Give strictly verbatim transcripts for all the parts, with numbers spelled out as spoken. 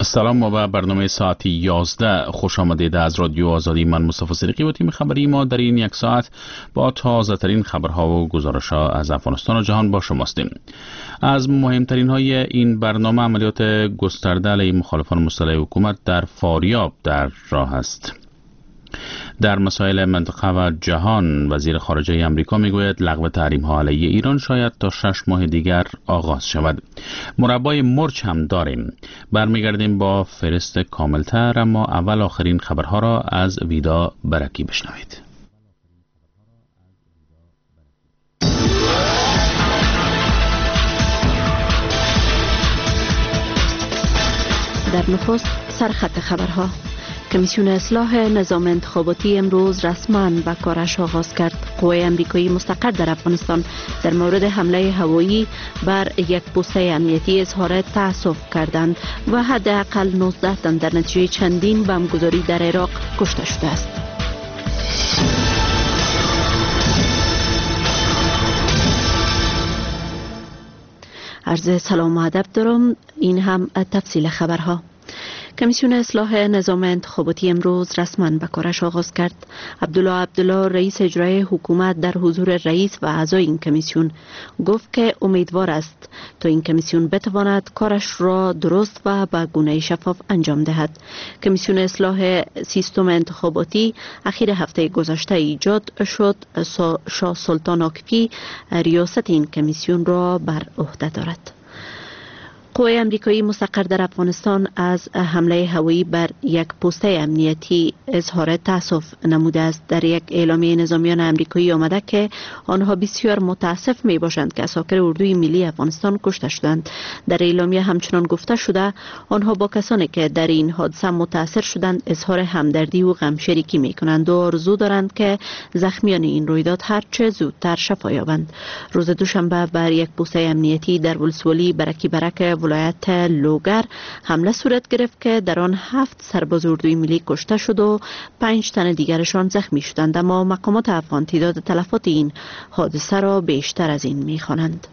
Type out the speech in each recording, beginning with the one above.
سلام، ما به برنامه ساعت یازده خوش آمدید از رادیو آزادی. من مصطفی صدیقی و تیم خبری ما در این یک ساعت با تازه ترین خبرها و گزارش‌ها از افغانستان و جهان با شما هستیم. از مهمترین های این برنامه عملیات گسترده علیه مخالفان مسلح حکومت در فاریاب در راه است. در مسائل منطقه و جهان وزیر خارجه امریکا میگوید لغو تحریم ها علیه ایران شاید تا شش ماه دیگر آغاز شود. مربای مرچ هم داریم. برمیگردیم با فهرست کاملتر، اما اول آخرین خبرها را از ویدا برکی بشنوید. در نخست سرخط خبرها. کمیسیون اصلاح نظام انتخاباتی امروز رسما به کارش آغاز کرد. قوای امریکایی مستقر در افغانستان در مورد حمله هوایی بر یک پست امنیتی اظهار تأسف کردند و حداقل نوزده تن در نتیجه چندین بمبگذاری در عراق کشته شده است. عرض سلام و ادب دارم. این هم تفصیل خبرها. کمیسیون اصلاح نظام انتخاباتی امروز رسما به کارش آغاز کرد. عبدالله عبدالله رئیس اجرایی حکومت در حضور رئیس و اعضای این کمیسیون گفت که امیدوار است تا این کمیسیون بتواند کارش را درست و به گونه شفاف انجام دهد. کمیسیون اصلاح سیستم انتخاباتی اخیر هفته گذشته ایجاد شد. شاه سلطان آکفی ریاست این کمیسیون را بر عهده دارد. قوای امریکایی مستقر در افغانستان از حمله هوایی بر یک پست امنیتی اظهار تأسف نموده است. در یک اعلامیه نظامیان امریکایی آمده که آنها بسیار متاسف می باشند که عساکر اردوی ملی افغانستان کشته شدند. در اعلامیه همچنان گفته شده آنها با کسانی که در این حادثه متاثر شدند اظهار همدردی و غمشریکی می کنند و آرزو دارند که زخمیان این رویداد هر چه زودتر شفا یابند. روز دوشنبه بر یک پست امنیتی در ولسوالی برکی برک ولایت لوگر حمله صورت گرفت که در آن هفت سرباز اردوی ملی کشته شد و پنج تن دیگرشان زخمی شدند، اما مقامات افغان تعداد تلفات این حادثه را بیشتر از این می‌خوانند.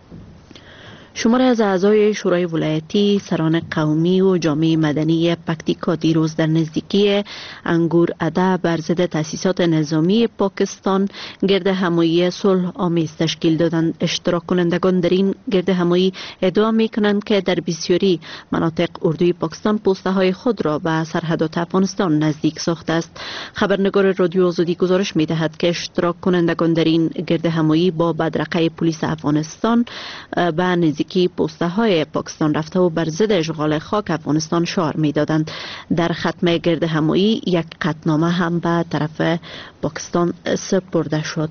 شماری از اعضای شورای ولایتی، سران قومی و جامعه مدنی پکتیکا دیروز در نزدیکی انگور اده بر ضد تأسیسات نظامی پاکستان گرد همایی صلح آمیز تشکیل دادند. اشتراک کنندگان در این گرد همایی ادعا می کنند که در بسیاری مناطق اردوی پاکستان پوسته های خود را به سرحدات افغانستان نزدیک ساخته است. خبرنگار رادیو آزادی گزارش می دهد که اشتراک کنندگان در این گرد همایی با بدرقه پلیس افغانستان به نزدیک که پوسته های پاکستان رفته و بر ضد اشغال خاک افغانستان شعار می دادند. در ختم گرد همایی یک قطعنامه هم به طرف پاکستان سپرده شد.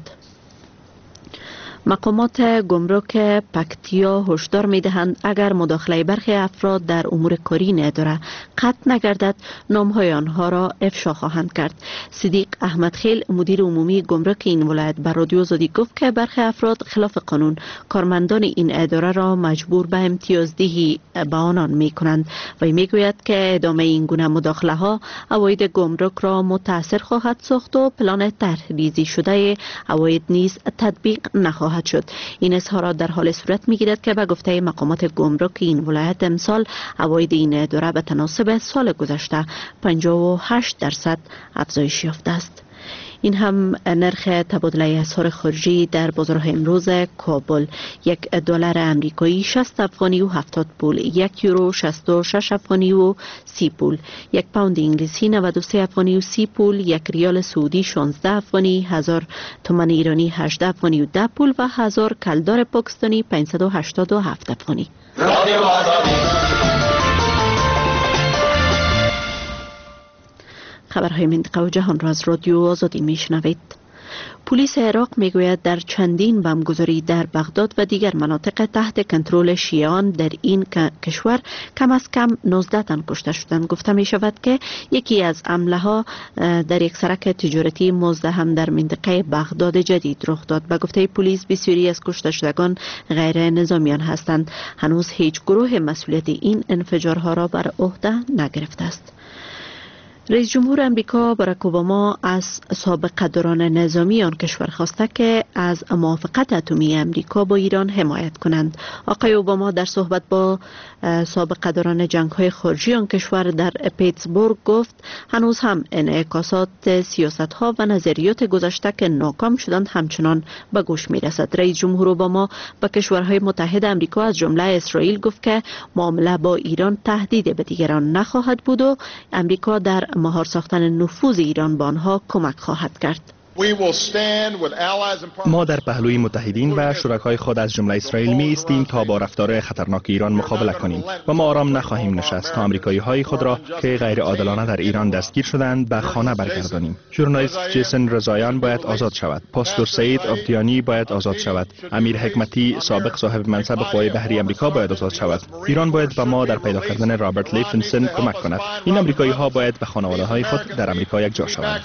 مقامات گمرک پکتیا هشدار می دهند اگر مداخله برخی افراد در امور کاری این اداره قطع نگردد نامهای آنها را افشا خواهند کرد. صدیق احمد خیل مدیر عمومی گمرک این ولایت بر رادیو آزادی گفت که برخی افراد خلاف قانون کارمندان این اداره را مجبور به امتیازدهی به آنان می کنند و می گوید که ادامه این گونه مداخله ها عواید گمرک را متاثر خواهد ساخت و پلان طرحریزی شده عواید نیز تطبیق نخواهد شد. این اظهارات در حال صورت میگیرد که به گفته مقامات گمرک این ولایت امسال عواید این اداره به تناسب سال گذشته پنجاه و هشت درصد افزایش یافته است. این هم نرخ تبادله اسعار خارجی در بازارهای امروز کابل: یک دلار امریکایی شصت افغانی و هفتاد پول، یک یورو شصت و شش افغانی و سی پول، یک پوند انگلیسی نود و سه افغانی و سی پول، یک ریال سعودی شانزده افغانی، هزار تومان ایرانی هجده افغانی و ده پول و هزار کلدار پاکستانی پانصد و هشتاد و هفت افغانی. خبرهای منطقه و جهان را از رادیو آزادی میشنوید. پلیس عراق میگوید در چندین بمبگذاری در بغداد و دیگر مناطق تحت کنترل شیعیان در این کشور کم از کم نوزده تن کشته شدند. گفته می شود که یکی از حمله ها در یک سرک تجارتی مزدحم در منطقه بغداد جدید رخ داد. به گفته پلیس بسیاری از کشته شدگان غیر نظامیان هستند. هنوز هیچ گروه مسئولیت این انفجارها را بر عهده نگرفته است. رئیس جمهور امریکا باراک اوباما از سابق قدران نظامی آن کشور خواسته که از موافقت اتمی امریکا با ایران حمایت کنند. آقای اوباما در صحبت با سابق قدران جنگ‌های خارجی آن کشور در پیتسبورگ گفت هنوز هم انعکاسات سیاست‌ها و نظریات گذشته که ناکام شدند همچنان به گوش می‌رسد. رئیس جمهور اوباما به کشورهای متحد امریکا از جمله اسرائیل گفت که معامله با ایران تهدید به دیگران نخواهد بود و امریکا در مهار ساختن نفوذ ایران به آنها کمک خواهد کرد. ما در پهلوی متحدین و شرکای خود از جمله اسرائیل می ایستیم تا با رفتار خطرناک ایران مقابله کنیم و ما آرام نخواهیم نشست تا آمریکایی های خود را که غیر عادلانه در ایران دستگیر شدند به خانه برگردانیم. ژورنالیست جیسن رضاییان باید آزاد شود. پاستور سعید آبدیانی باید آزاد شود. امیر حکمتی سابق صاحب منصب قوای بحری آمریکا باید آزاد شود. ایران باید به ما در پیدا کردن رابرت لیفنسون کمک کند. این آمریکایی ها باید به خانواده های خود در آمریکا یک جا شوند.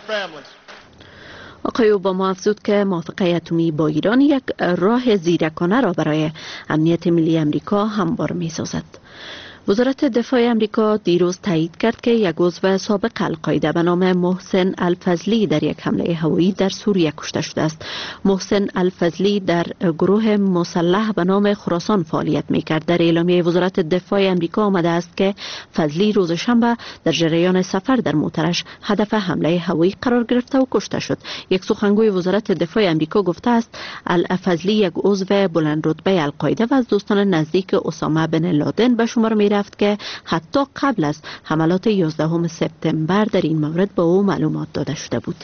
آقای اوباما افزود که موافقت اتمی با ایران یک راه زیرکانه را برای امنیت ملی امریکا هموار می سازد. وزارت دفاع امریکا دیروز تایید کرد که یک عضو سابق القاعده به نام محسن الفضلی در یک حمله هوایی در سوریه کشته شده است. محسن الفضلی در گروه مسلح به نام خراسان فعالیت می‌کرد. در اعلامیه وزارت دفاع امریکا آمده است که فضلی روز شنبه در جریان سفر در موترش هدف حمله هوایی قرار گرفته و کشته شد. یک سخنگوی وزارت دفاع امریکا گفته است الفضلی یک عضو بلند رتبه القاعده و از دوستان نزدیک اسامه بن لادن به شمار می رفت که حتی قبل از حملات یازدهم سپتامبر در این مورد به او معلومات داده شده بود.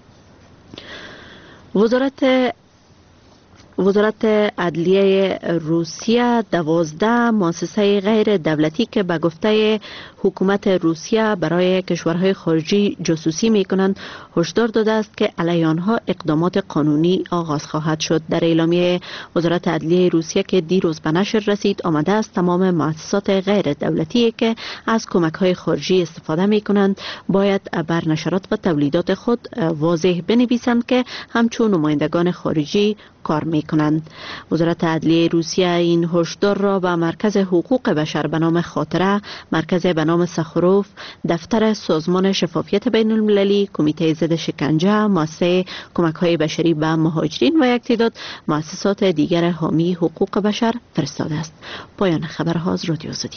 وزارت وزارت عدلیه روسیه دوازده مؤسسه غیر دولتی که به گفته حکومت روسیه برای کشورهای خارجی جاسوسی می کنند هشدار داده است که علیه آنها اقدامات قانونی آغاز خواهد شد. در اعلامیه وزارت عدلیه روسیه که دیروز به نشر رسید آمده است تمام مؤسسات غیر دولتی که از کمک های خارجی استفاده می کنند باید بر نشرات و تولیدات خود واضح بنویسند که همچون نمایندگان خارجی کار می کنند. وزارت عدلیه روسیه این هشدار را به مرکز حقوق بشر به نام خاطره، مرکز به نام سخروف، دفتر سازمان شفافیت بین المللی، کمیته ضد شکنجه، مؤسسه کمک های بشری به مهاجرین و یک تعداد مؤسسات دیگر حامی حقوق بشر فرستاده است. پایان خبرها از رادیو آزادی.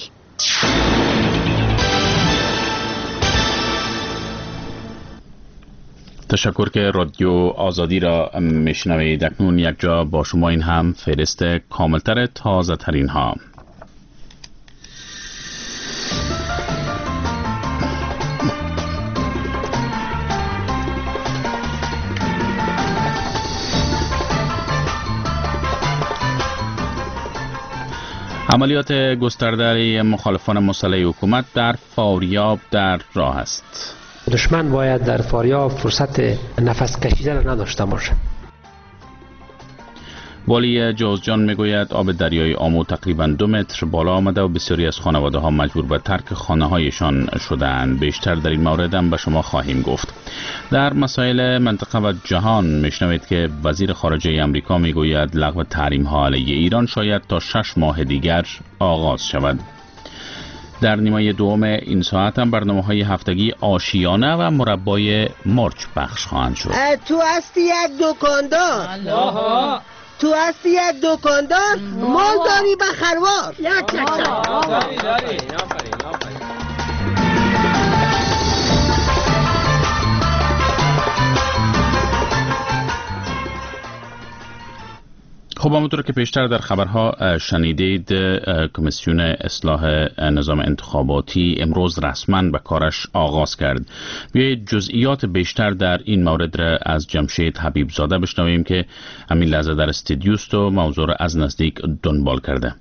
تشکر که رادیو آزادی را میشنوید. اکنون یک جا با شما این هم فهرست کاملتر تازه ترین ها. عملیات گسترده مخالفان مسلح حکومت در فاریاب در راه است. دشمن باید در فاریاب فرصت نفس کشیدن نداشته باشه. والی جوزجان میگوید آب دریای آمو تقریبا دو متر بالا آمده و بسیاری از خانواده ها مجبور به ترک خانه هایشان شدند. بیشتر در این مورد هم به شما خواهیم گفت. در مسائل منطقه و جهان میشنوید که وزیر خارجه امریکا میگوید لغو تحریم ها علیه ایران شاید تا شش ماه دیگر آغاز شود. در نیمه دوم این ساعت هم برنامه‌های هفتگی آشیانه و مربای مرچ پخش خواهند شد. تو هستی یک دکاندار، تو هستی یک دکاندار، مال داری به خروار. یک داری داری. خب همونطور که پیشتر در خبرها شنیدید کمیسیون اصلاح نظام انتخاباتی امروز رسما به کارش آغاز کرد. بیایید جزئیات بیشتر در این مورد را از جمشید حبیب زاده بشنویم که همین لحظه در استودیوست و موضوع را از نزدیک دنبال کرده.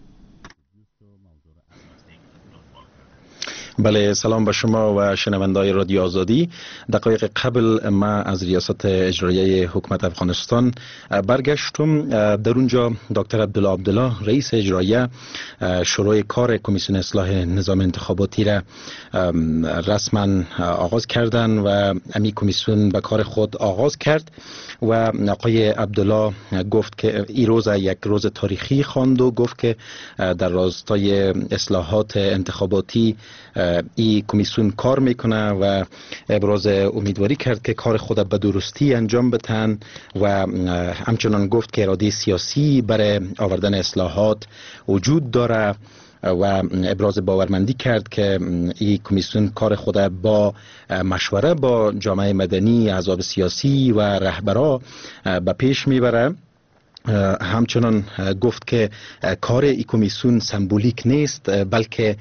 بله، سلام به شما و شنوندای رادیو آزادی. دقایق قبل ما از ریاست اجرایی حکومت افغانستان برگشتم. در اونجا دکتر عبدالله عبدالله رئیس اجرایی شروع کار کمیسیون اصلاح نظام انتخاباتی را رسما آغاز کردن و امی کمیسیون به کار خود آغاز کرد و آقای عبدالله گفت که این روز یک روز تاریخی خواند و گفت که در راستای اصلاحات انتخاباتی این کمیسیون کار میکنه و ابراز امیدواری کرد که کار خود به درستی انجام بدن و همچنان گفت که اراده سیاسی برای آوردن اصلاحات وجود داره و ابراز باورمندی کرد که این کمیسیون کار خود با مشوره با جامعه مدنی، احزاب سیاسی و رهبران به پیش میبره. همچنان گفت که کار ای کمیسیون سمبولیک نیست، بلکه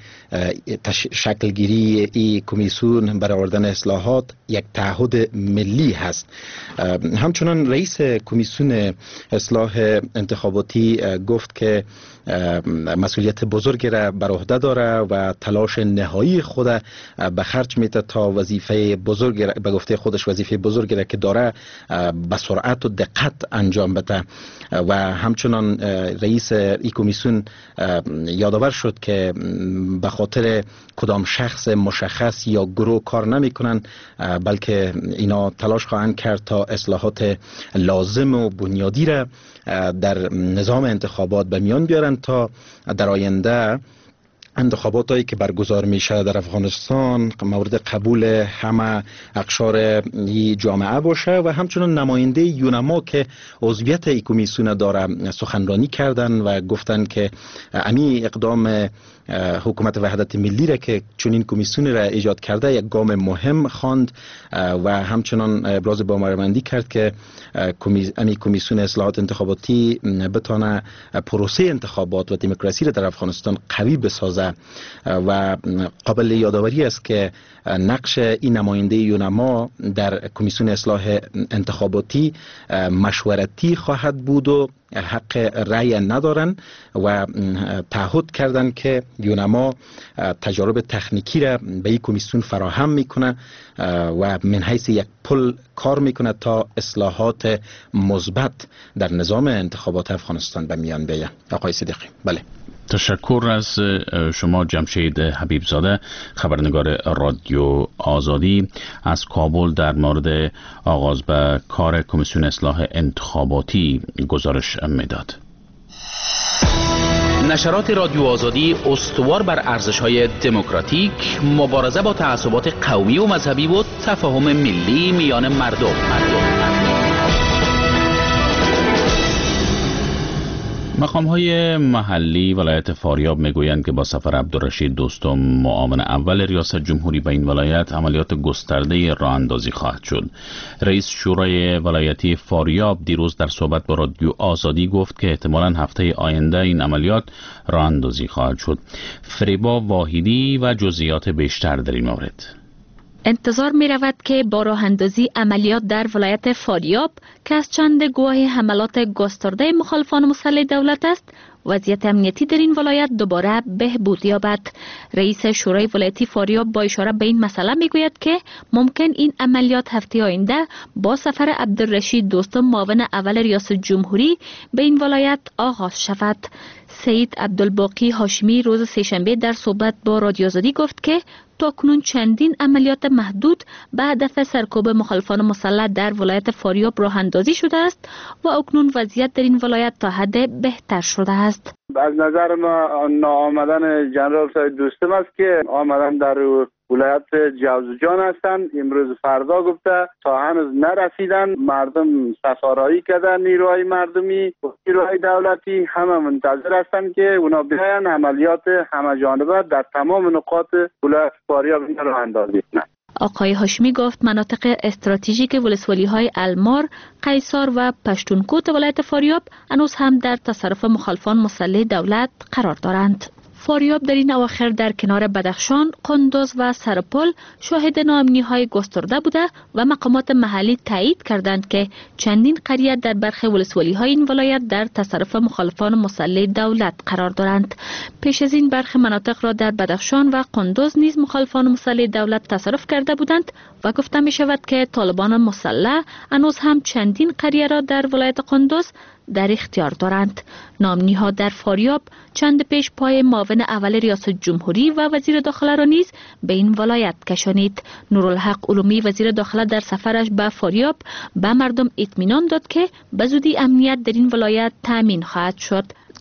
شکلگیری ای کمیسیون برای آوردن اصلاحات یک تعهد ملی هست. همچنان رئیس کمیسیون اصلاح انتخاباتی گفت که مسئولیت بزرگی را بر عهده داره و تلاش نهایی خود به خرج میده تا وظیفه بزرگی را، به گفته خودش وظیفه بزرگی را که داره به سرعت و دقت انجام بده. و همچنان رئیس ای کمیسیون یادآور شد که به خاطر کدام شخص مشخص یا گروه کار نمی کنن، بلکه اینا تلاش خواهند کرد تا اصلاحات لازم و بنیادی را در نظام انتخابات به میان بیارن تا در آینده انتخابات هایی که برگزار میشه در افغانستان مورد قبول همه اقشار جامعه باشه. و همچنان نماینده یونما که عضویت ای کمیسیون داره سخنرانی کردن و گفتن که امی اقدام حکومت وحدت ملی را که چنین کمیسیون را ایجاد کرده یک گام مهم خواند و همچنان ابراز باورمندی کرد که امی کمیسیون اصلاحات انتخاباتی بتونه پروسه انتخابات و دموکراسی را در افغانستان قوی بسازه. و قابل یادآوری است که نقش این نماینده یونما در کمیسیون اصلاح انتخاباتی مشورتی خواهد بود و حق رأی ندارن و تعهد کردن که یونما تجارب تکنیکی را به این کمیسیون فراهم میکنه و من حیث یک پل کار میکنه تا اصلاحات مثبت در نظام انتخابات افغانستان به میان بیاید. آقای صدیقی. بله. تشکر از شما جمشید حبیبزاده، خبرنگار رادیو آزادی از کابل در مورد آغاز به کار کمیسیون اصلاح انتخاباتی گزارش میداد. نشرات رادیو آزادی استوار بر ارزش‌های دموکراتیک، مبارزه با تعصبات قومی و مذهبی و تفاهم ملی میان مردم. مردم. مقام‌های محلی ولایت فاریاب میگویند که با سفر عبدالرشید دوستم معاون اول ریاست جمهوری به این ولایت عملیات گسترده راه اندازی خواهد شد. رئیس شورای ولایتی فاریاب دیروز در صحبت با رادیو آزادی گفت که احتمالاً هفته آینده این عملیات راه اندازی خواهد شد. فریبا واحدی و جزئیات بیشتر در این مورد. انتظار می رود که با راه اندازی عملیات در ولایت فاریاب که از چند گواه حملات گسترده مخالفان مسلح دولت است، وضعیت امنیتی در این ولایت دوباره بهبود یابد. رئیس شورای ولایتی فاریاب با اشاره به این مسئله می گوید که ممکن این عملیات هفته آینده با سفر عبدالرشید دوستم معاون اول ریاست جمهوری به این ولایت آغاز شود. سید عبدالباقی هاشمی روز سه‌شنبه در صحبت با رادیو آزادی گفت که تاکنون چندین عملیات محدود به هدف سرکوب مخالفان مسلح در ولایت فاریاب راه اندازی شده است و اکنون وضعیت در این ولایت تا حد بهتر شده است. از نظر ما ناآمدن جنرال سید دوستم است که آمدن در ولایت جوزجان هستند. امروز فردا گفته تا هنوز نرسیدن، مردم سفارایی کردن، نیروهای مردمی و نیروهای دولتی همه منتظر هستند که اونا بیاین عملیات همه جانبه در تمام نقاط ولایت فاریاب راه اندازی کنند. آقای هاشمی گفت مناطق استراتژیک ولسوالی های المار، قیصار و پشتونکوت ولایت فاریاب هنوز هم در تصرف مخالفان مسلح دولت قرار دارند. فاریاب در این اواخر در کنار بدخشان، قندوز و سرپل شاهد ناامنی‌های گسترده بوده و مقامات محلی تایید کردند که چندین قریه در برخی ولسوالی‌های این ولایت در تصرف مخالفان مسلح دولت قرار دارند. پیش از این برخی مناطق را در بدخشان و قندوز نیز مخالفان مسلح دولت تصرف کرده بودند و گفته می شود که طالبان مسلح هنوز هم چندین قریه را در ولایت قندوز در اختیار دارند. ناامنی‌ها در فاریاب چند پیش پای معاون اول ریاست جمهوری و وزیر داخله را نیز به این ولایت کشانید. نورالحق علومی وزیر داخله در سفرش به فاریاب به مردم اطمینان داد که به زودی امنیت در این ولایت تامین خواهد شد.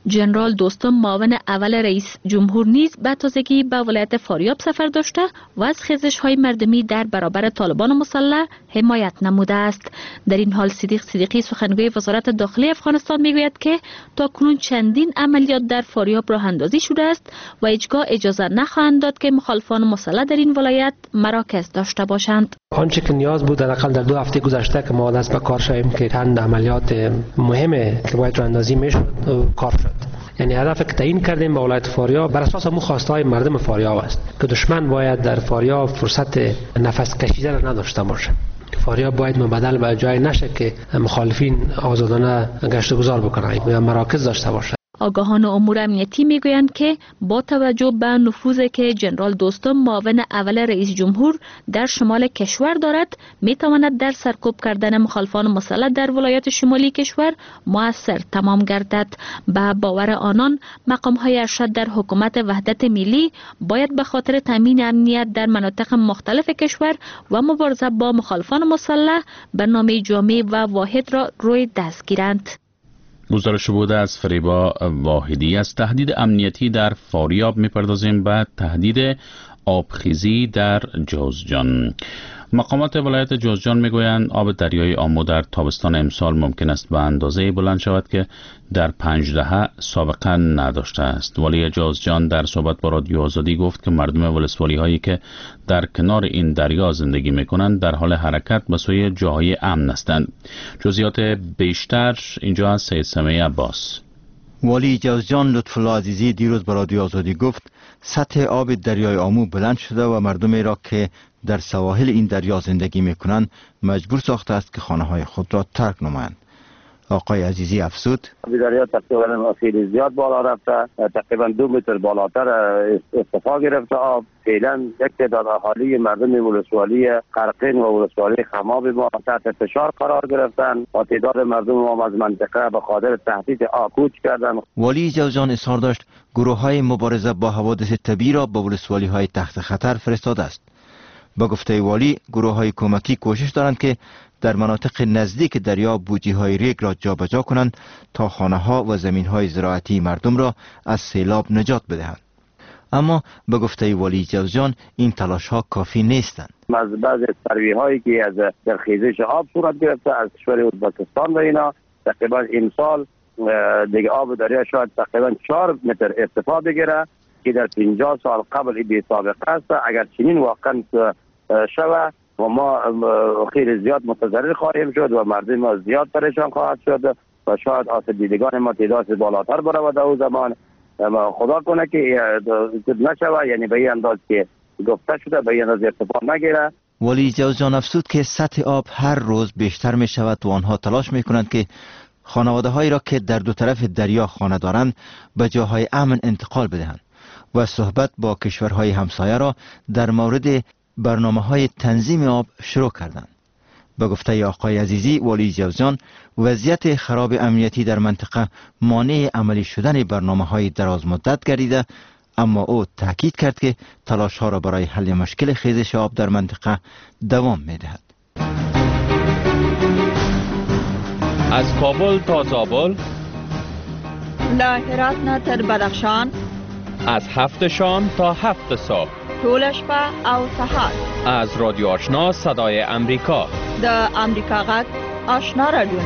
جنرال دوستم معاون اول رئیس جمهور نیز به تازگی به ولایت فاریاب سفر داشته و از خیزش‌های مردمی در برابر طالبان مسلح حمایت نموده است. در این حال صدیق صدیقی سخنگوی وزارت داخلی افغانستان میگوید که تاکنون چندین عملیات در فاریاب راه اندازی شده است و هیچگاه اجازه نخواهند داد که مخالفان مسلح در این ولایت مراکز داشته باشند. آنچه که نیاز بود حداقل در دو هفته گذشته که ما دست به کار شدیم که چند عملیات مهمه که باید راه اندازی میشد کار شد. یعنی هدف که تعیین کردیم با ولایت فاریاب بر اساس مو خواستهای مردم فاریاب است که دشمن باید در فاریاب فرصت نفس کشیدن نداشته باشه. فاریاب باید مبدل به جای نشه که مخالفین آزادانه گشت و گذار بکنن یا مراکز داشته باشه. آگاهان امور امنیتی میگویند که با توجه به نفوذی که جنرال دوستم معاون اول رئیس جمهور در شمال کشور دارد میتواند در سرکوب کردن مخالفان مسلح در ولایات شمالی کشور مؤثر تمام گردد. به باور آنان مقام‌های ارشد در حکومت وحدت ملی باید به خاطر تامین امنیت در مناطق مختلف کشور و مبارزه با مخالفان مسلح برنامه جامع و واحد را روی دست گیرند. گزارش بوده از فریبا واحدی. از تهدید امنیتی در فاریاب میپردازیم به تهدید آبخیزی در جوزجان. مقامات ولایت جوزجان میگویند آب دریای آمو در تابستان امسال ممکن است به اندازه بلند شود که در پنج دهه سابقه نداشته است. والی جوزجان در صحبت با رادیو آزادی گفت که مردم ولسوالی هایی که در کنار این دریا زندگی میکنند در حال حرکت به سوی جاهای امن هستند. جزئیات بیشتر اینجا از سید سمیع عباس. والی جوزجان لطفالله عزیزی دیروز با رادیو آزادی گفت سطح آب دریای آمو بلند شده و مردمی را که در سواحل این دریا زندگی میکنند مجبور ساخته است که خانه های خود را ترک نمایند. آقای عزیزی افزود دریا تقریبا خیلی زیاد بالا رفته، تقریبا دو متر بالاتر ارتفاع گرفته آب. فعلا یک تعداد اهالی مردم ولسوالی قرقین و ولسوالی خماب ما تحت فشار قرار گرفتن و تعداد مردم ما از منطقه به خاطر تهدید آب کوچ کردن. والی جوزجان اظهار داشت گروه های مبارزه با حوادث طبیعی را به ولسوالی های تحت خطر فرستاده است. با گفته والی گروه های کمکی کوشش دارند که در مناطق نزدیک دریا بودجی های ریگ را جابجا کنند تا خانه ها و زمین های زراعتی مردم را از سیلاب نجات بدهند. اما به گفته والی جوزجان این تلاش ها کافی نیستند. از بعض سروی هایی که از در خیزش آب صورت گرفته از کشور ازبکستان و اینا تقریبا امسال دیگه آب دریا شاید تقریبا چهار متر ارتفاع بگیره که در پنجاه سال قبل بی سابقه است. اگر چنین واقعا شوه و ما خیلی زیاد متضرر خواهیم شد و مردم ما زیاد پریشان خواهد شد و شاید آسیب دیدگان ما تعداد بالاتر بره در اون زمان. خدا کنه که نشوه، یعنی به این انداز که گفته شده به این انداز ارتفاع نگیره. والی جوزجان افزود که سطح آب هر روز بیشتر می شود و آنها تلاش می کنند که خانواده هایی را که در دو طرف دریا خانه دارند به جاهای امن انتقال بدهند و صحبت با کشورهای همسایه را در مورد برنامه های تنظیم آب شروع کردند. به گفته آقای عزیزی والی جوزجان وضعیت خراب امنیتی در منطقه مانع عملی شدن برنامه های دراز مدت گردیده، اما او تاکید کرد که تلاش ها را برای حل مشکل خیزش آب در منطقه دوام می دهد. از کابل تا زابل، له هرات نه تر بدخشان، از هفت شام تا هفت صبح، ټول شپه او سهار، از رادیو آشنا صدای امریکا، د امریکا غږ آشنا رادیو.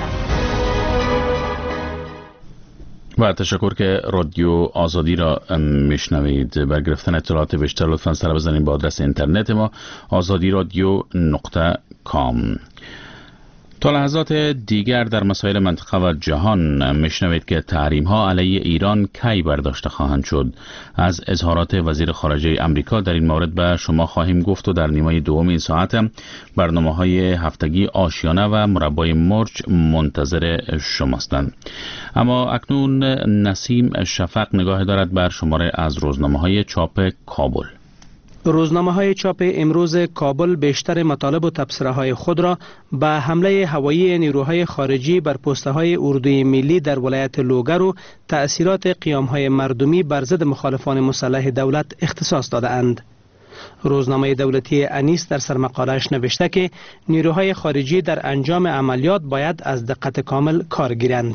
و تشکر که رادیو آزادی را میشنوید. بر گرفتن اطلاعات بیشتر لطفا سر بزنید با آدرس اینترنت ما آزادی رادیو نقطه کام. تا لحظات دیگر در مسائل منطقه و جهان میشنوید که تحریم ها علیه ایران کی برداشته خواهند شد. از اظهارات وزیر خارجه امریکا در این مورد به شما خواهیم گفت و در نیمه دوم این ساعت برنامه های هفتگی آشیانه و مربای مرج منتظر شماستند. اما اکنون نسیم شفق نگاه دارد بر شماره از روزنامه های چاپ کابل. روزنامه های چاپ امروز کابل بیشتر مطالب و تبصره های خود را به حمله هوایی نیروهای خارجی بر پسته های اردوی ملی در ولایت لوگر و تأثیرات قیام های مردمی بر ضد مخالفان مسلح دولت اختصاص داده اند. روزنامه دولتی انیس در سرمقاله‌اش نوشته که نیروهای خارجی در انجام عملیات باید از دقت کامل کار گیرند.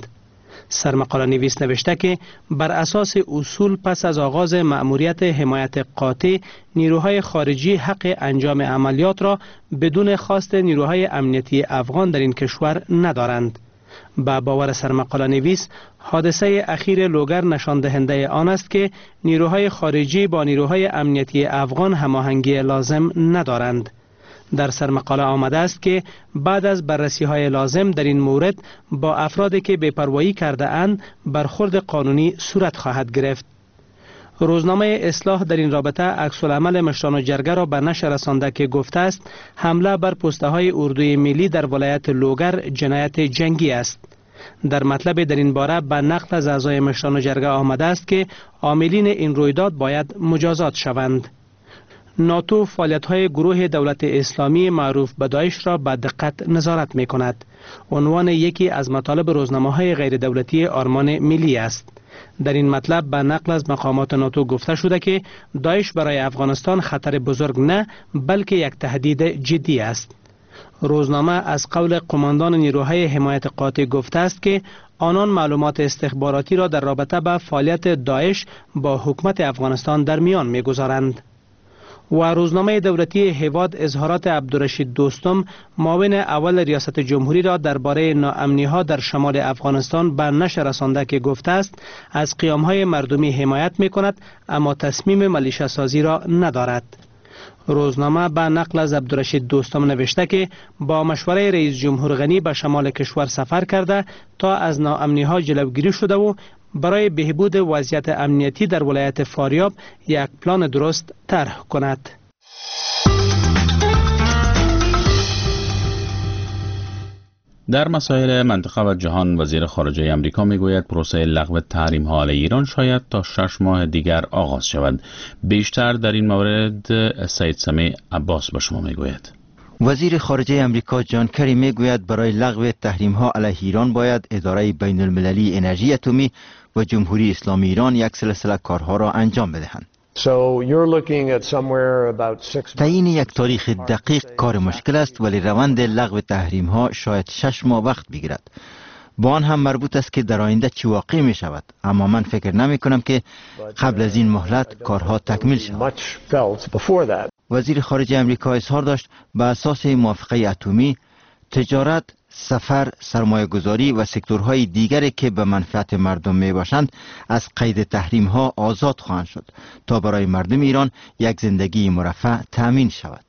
سرمقاله نویس نوشته که بر اساس اصول پس از آغاز مأموریت حمایت قاطع نیروهای خارجی حق انجام عملیات را بدون خواست نیروهای امنیتی افغان در این کشور ندارند. با باور سرمقاله نویس حادثه اخیر لوگر نشان دهنده آن است که نیروهای خارجی با نیروهای امنیتی افغان هماهنگی لازم ندارند. در سرمقاله آمده است که بعد از بررسی های لازم در این مورد با افرادی که بی‌پروایی کرده اند برخورد قانونی صورت خواهد گرفت. روزنامه اصلاح در این رابطه عکس العمل مشران جرگه را به نشر رسانده که گفته است حمله بر پسته های اردوی ملی در ولایت لوگر جنایت جنگی است. در مطلب در این باره به نقل از اعضای مشران جرگه آمده است که عاملین این رویداد باید مجازات شوند. ناتو فعالیت‌های گروه دولت اسلامی معروف به داعش را به دقت نظارت می‌کند. عنوان یکی از مطالب روزنامه‌های غیر دولتی آرمان ملی است. در این مطلب به نقل از مقامات ناتو گفته شده که داعش برای افغانستان خطر بزرگ نه بلکه یک تهدید جدی است. روزنامه از قول قماندان نیروهای حمایت قاطع گفته است که آنان معلومات استخباراتی را در رابطه با فعالیت داعش با حکومت افغانستان در میان می‌گذارند. و روزنامه دولتی هیواد اظهارات عبدالرشید دوستم معاون اول ریاست جمهوری را درباره ناامنی‌ها در شمال افغانستان به نشر رسانده که گفته است از قیام‌های مردمی حمایت می‌کند اما تصمیم ملیشه سازی را ندارد. روزنامه به نقل از عبدالرشید دوستم نوشته که با مشوره رئیس جمهور غنی به شمال کشور سفر کرده تا از ناامنی‌ها جلوگیری شده و برای بهبود وضعیت امنیتی در ولایت فاریاب یک پلان درست طرح کند. در مسائل منطقه و جهان وزیر خارجه امریکا میگوید پروسه لغو تحریم ها علیه ایران شاید تا شش ماه دیگر آغاز شود. بیشتر در این مورد سید سمیع عباس به شما میگوید. وزیر خارجه امریکا جان کری میگوید برای لغو تحریم ها علیه ایران باید اداره بین المللی انرژی اتمی و جمهوری اسلامی ایران یک سلسله کارها را انجام بدهند. تعیین یک تاریخ دقیق کار مشکل است ولی روند لغو تحریم ها شاید شش ماه وقت بگیرد. با آن هم مربوط است که در آینده چی واقع می شود، اما من فکر نمی کنم که قبل از این مهلت کارها تکمیل شود. وزیر خارجه امریکا اظهار داشت به اساس موافقه اتمی تجارت، سفر، سرمایه گذاری و سکتورهای دیگری که به منفعت مردم می باشند از قید تحریم ها آزاد خواهند شد تا برای مردم ایران یک زندگی مرفه تأمین شود.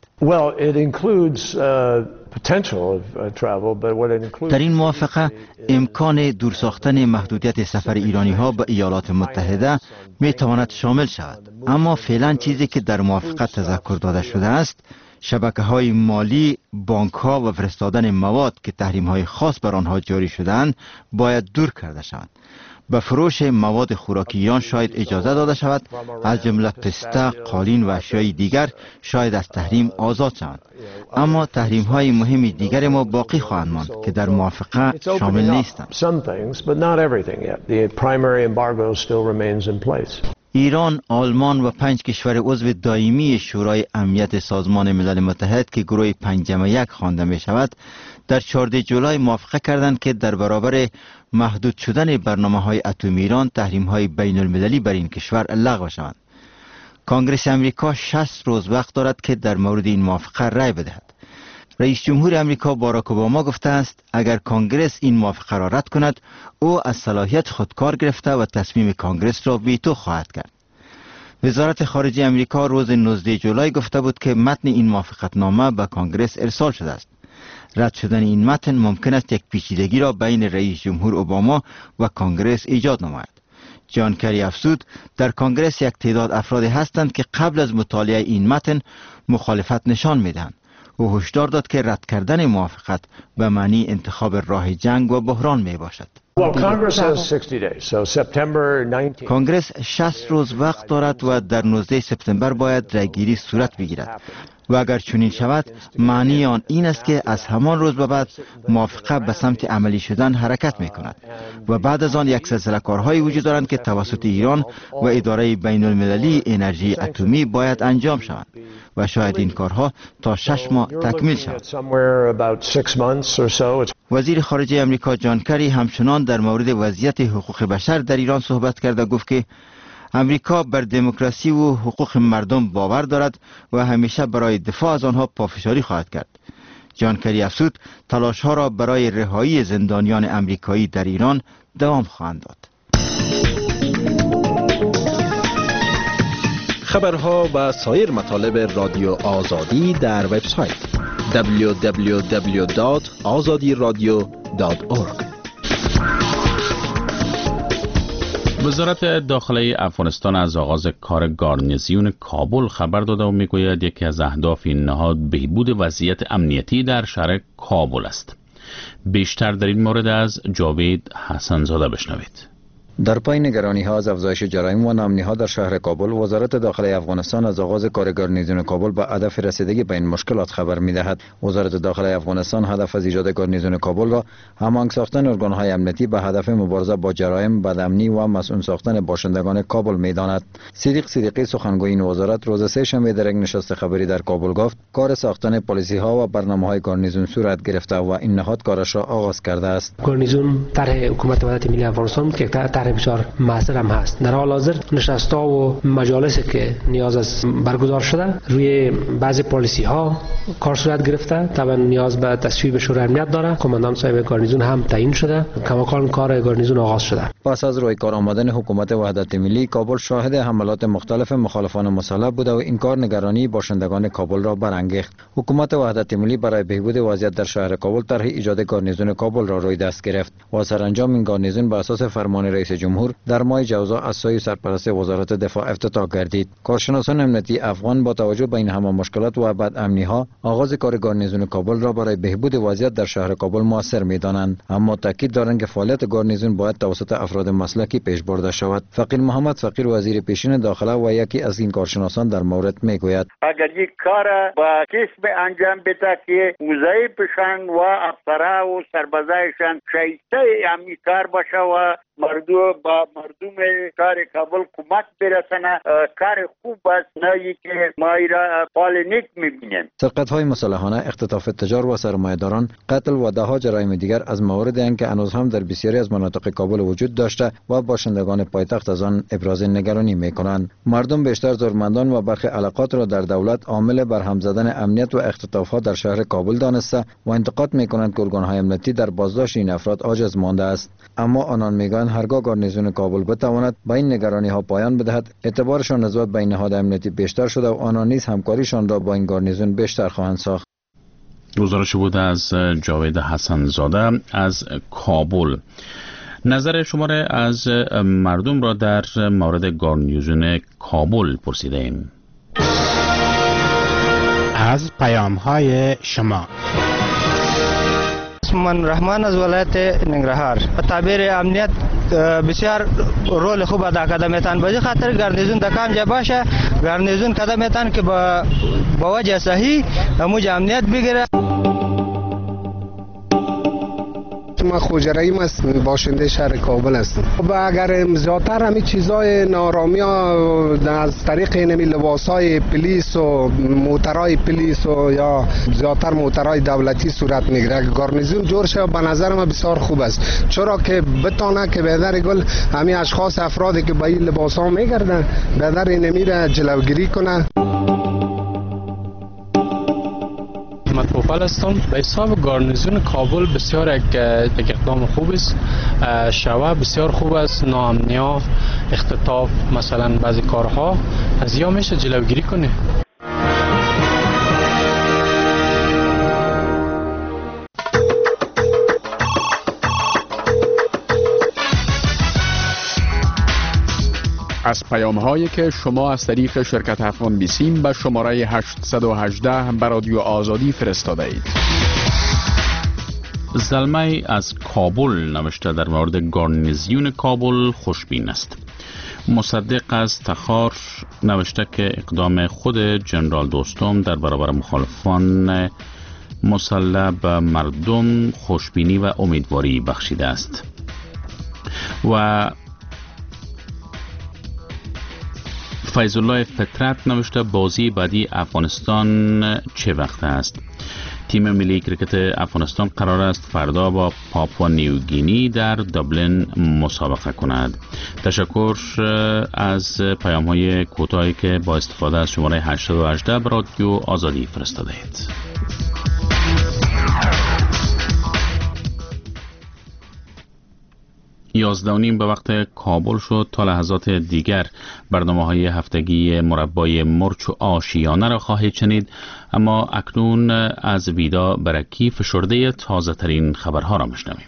در این موافقه امکان دور ساختن محدودیت سفر ایرانی ها به ایالات متحده می تواند شامل شود، اما فعلا چیزی که در موافقه تذکر داده شده است شبکه های مالی، بانک ها و فرستادن مواد که تحریم های خاص بر آنها جاری شده‌اند باید دور کرده شوند. به فروش مواد خوراکی ایران شاید اجازه داده شود، از جمله پسته، قالین و اشیای دیگر شاید از تحریم آزاد شوند، اما تحریم های مهم دیگر ما باقی خواهند ماند که در موافقه شامل نیستند. ایران، آلمان و پنج کشور عضو دائمی شورای امنیت سازمان ملل متحد که گروه پنجم یک خوانده می شود در چهاردهم جولای موافقه کردند که در برابر محدود شدن برنامه های اتمی ایران تحریم های بین المللی بر این کشور لغو شوند. کانگرس امریکا شصت روز وقت دارد که در مورد این موافقه رای بدهد. رئیس جمهور امریکا باراک اوباما گفته است اگر کانگرس این موافقه را رد کند او از صلاحیت خود کار گرفته و تصمیم کانگرس را ویتو خواهد کرد. وزارت خارجه امریکا روز نوزدهم جولای گفته بود که متن این موافقتنامه به کانگرس ارسال شده است. رد شدن این متن ممکن است یک پیچیدگی را بین رئیس جمهور اوباما و کانگرس ایجاد نماید. جان کری افزود در کانگرس یک تعداد افرادی هستند که قبل از مطالعه این متن مخالفت نشان میدهند. او هشدار داد که رد کردن موافقت به معنی انتخاب راه جنگ و بحران می باشد. کانگرس شصت روز وقت دارد و در نوزدهم سپتامبر باید رایگیری صورت بگیرد و اگر چنین شود معنی آن این است که از همان روز به بعد موافقه به سمت عملی شدن حرکت می کند و بعد از آن یک سلسله کارهایی وجود دارند که توسط ایران و اداره بین المللی انرژی اتمی باید انجام شوند و شاید این کارها تا شش ماه تکمیل شود. وزیر خارجه امریکا جان کری همچنان در مورد وضعیت حقوق بشر در ایران صحبت کرد و گفت که امریکا بر دموکراسی و حقوق مردم باور دارد و همیشه برای دفاع از آنها پافشاری خواهد کرد. جان کری افزود تلاش‌ها را برای رهایی زندانیان امریکایی در ایران دوام خواهند داد. خبرها و سایر مطالب رادیو آزادی در وبسایت دبلیو دبلیو دبلیو دات آزادی رادیو دات اورگ. وزارت داخله افغانستان از آغاز کار گارنیزیون کابل خبر داده و میگوید یکی از اهداف این نهاد بهبود وضعیت امنیتی در شهر کابل است. بیشتر در این مورد از جاوید حسن‌زاده بشنوید. در پای نگرانی ها از افزایش جرایم و ناامنی ها در شهر کابل، وزارت داخله افغانستان از آغاز کار گارنیزون کابل به هدف رسیدگی به این مشکلات خبر می‌دهد. وزارت داخله افغانستان هدف از ایجاد گارنیزون کابل را هماهنگ ساختن ارگان‌های امنیتی به هدف مبارزه با جرایم، بدامنی و مسئول ساختن باشندگان کابل می‌داند. صدیق صدیقی سخنگوی این وزارت روز سه شنبه در یک نشست خبری در کابل گفت کار ساختن پلیسی‌ها و برنامه‌های گارنیزون صورت گرفته و این نهاد کارش را آغاز کرده است. گارنیزون طرح حکومت وحدت ملی افغانستان که طرح بسیار موثر هم هست. در حال حاضر نشست‌ها و مجالسی که نیاز است برگزار شده روی بعضی پالیسی ها کار صورت گرفته. طبعا نیاز به تصویب شورای امنیت داره. کماندان صاحب گارنیزون هم تعیین شده. کماکان کار گارنیزون آغاز شده. پس از روی کار آمدن حکومت وحدت ملی، کابل شاهد حملات مختلف مخالفان مسلح بوده و این کار نگرانی باشندگان کابل را برانگیخت. حکومت وحدت ملی برای بهبود وضعیت در شهر کابل طرح ایجاد گارنیزون کابل را روی دست گرفت و سرانجام این گارنیزون بر اساس فرمان رئیس جمهور در ماه جوزا از سوی سرپرست وزارت دفاع افتتاح گردید. کارشناسان امنیتی افغان با توجه به این همه مشکلات و بدامنی ها آغاز کار گارنیزون کابل را برای بهبود وضعیت در شهر کابل موثر می‌دانند، اما تاکید دارند که فعالیت گارنیزون باید توسط افراد مسلکی پیش برده شود. فقیر محمد فقیر وزیر پیشین داخله و یکی از این کارشناسان در مورد میگوید اگر یک کار با کسب انجام بده که وزای پیشان و افسرها و سربازایشان شایسته همین کار باشه و مردم با مردم کار کابل کمک برسنه، کار خوب است، نه که ما را پالنیک میبینیم. سرقت‌های مسلحانه، اختطاف تجار و سرمایه‌داران، قتل و ده‌ها جرایم دیگر از موارد این که هنوز هم در بسیاری از مناطق کابل وجود داشته و باشندگان پایتخت از آن ابراز نگرانی میکنند. مردم بیشتر ضرورمندان و برخی علاقات را در دولت عامل برهم زدن امنیت و اختطاف‌ها در شهر کابل دانسته و انتقاد میکنند که ارگان‌های امنیتی در بازداشت این افراد عاجز مانده است. اما آنان میگویند هرگاه گارنیزون کابل بتواند به این نگرانی ها پایان بدهد، اعتبارشان نسبت به این نهاد امنیتی بیشتر شده و آنان نیز همکاریشان را با این گارنیزون بیشتر خواهند ساخت. گزارش بود از جاوید حسن‌زاده از کابل. نظر شماره از مردم را در مورد گارنیزون کابل پرسیده ایم. از پیام های شما. من رحمان از ولایت ننگرهار. تعبیر امنیت بسیار رول خوب ادا کرده میتن، به خاطر گارنیزون دکان جا باشه، گارنیزون کده میتن که با با وجه صحیح اموج امنیت بگیره. ما خوجرایی است، باشنده شهر کابل هستم. و اگر زیادتر همین چیزای نارامی ها از طریق اینمی لباسای پلیس و موترهای پلیس و یا زیادتر موترهای دولتی صورت میگیره، گارنیزون جور شه به نظر ما بسیار خوب است، چرا که بتونه که به در گل همین اشخاص افرادی که با این لباس ها میگردن به در اینمی را جلوگیری کنه. احمد پوپل هستم. به حساب گارنیزون کابل بسیار یک اقدام خوب است. شوا بسیار خوب است. ناامنی ها، اختطاف، مثلا بعضی کارها از یا میشه جلوگیری کنه. از پیام هایی که شما از طریق شرکت افغان بیسیم به شماره هشتصد و هجده به رادیو آزادی فرستاده اید. زلمه از کابل نوشته در مورد گارنیزیون کابل خوشبین است. مصدق از تخار نوشته که اقدام خود جنرال دوستم در برابر مخالفان مسلح به مردم خوشبینی و امیدواری بخشیده است. و فیض الله فطرت نوشته بازی بعدی افغانستان چه وقت است؟ تیم ملی کرکت افغانستان قرار است فردا با پاپوا نیوگینی در دابلین مسابقه کند. تشکر از پیام های کوتاهی که با استفاده از شماره هشتصد و هجده به رادیو آزادی فرستاده اید. یازده و نیم به وقت کابل شد. تا لحظات دیگر برنامه های هفتگی مربای مرچ و آشیانه را خواهید شنید، اما اکنون از ویدا برکی فشرده تازه ترین خبرها را میشنویم.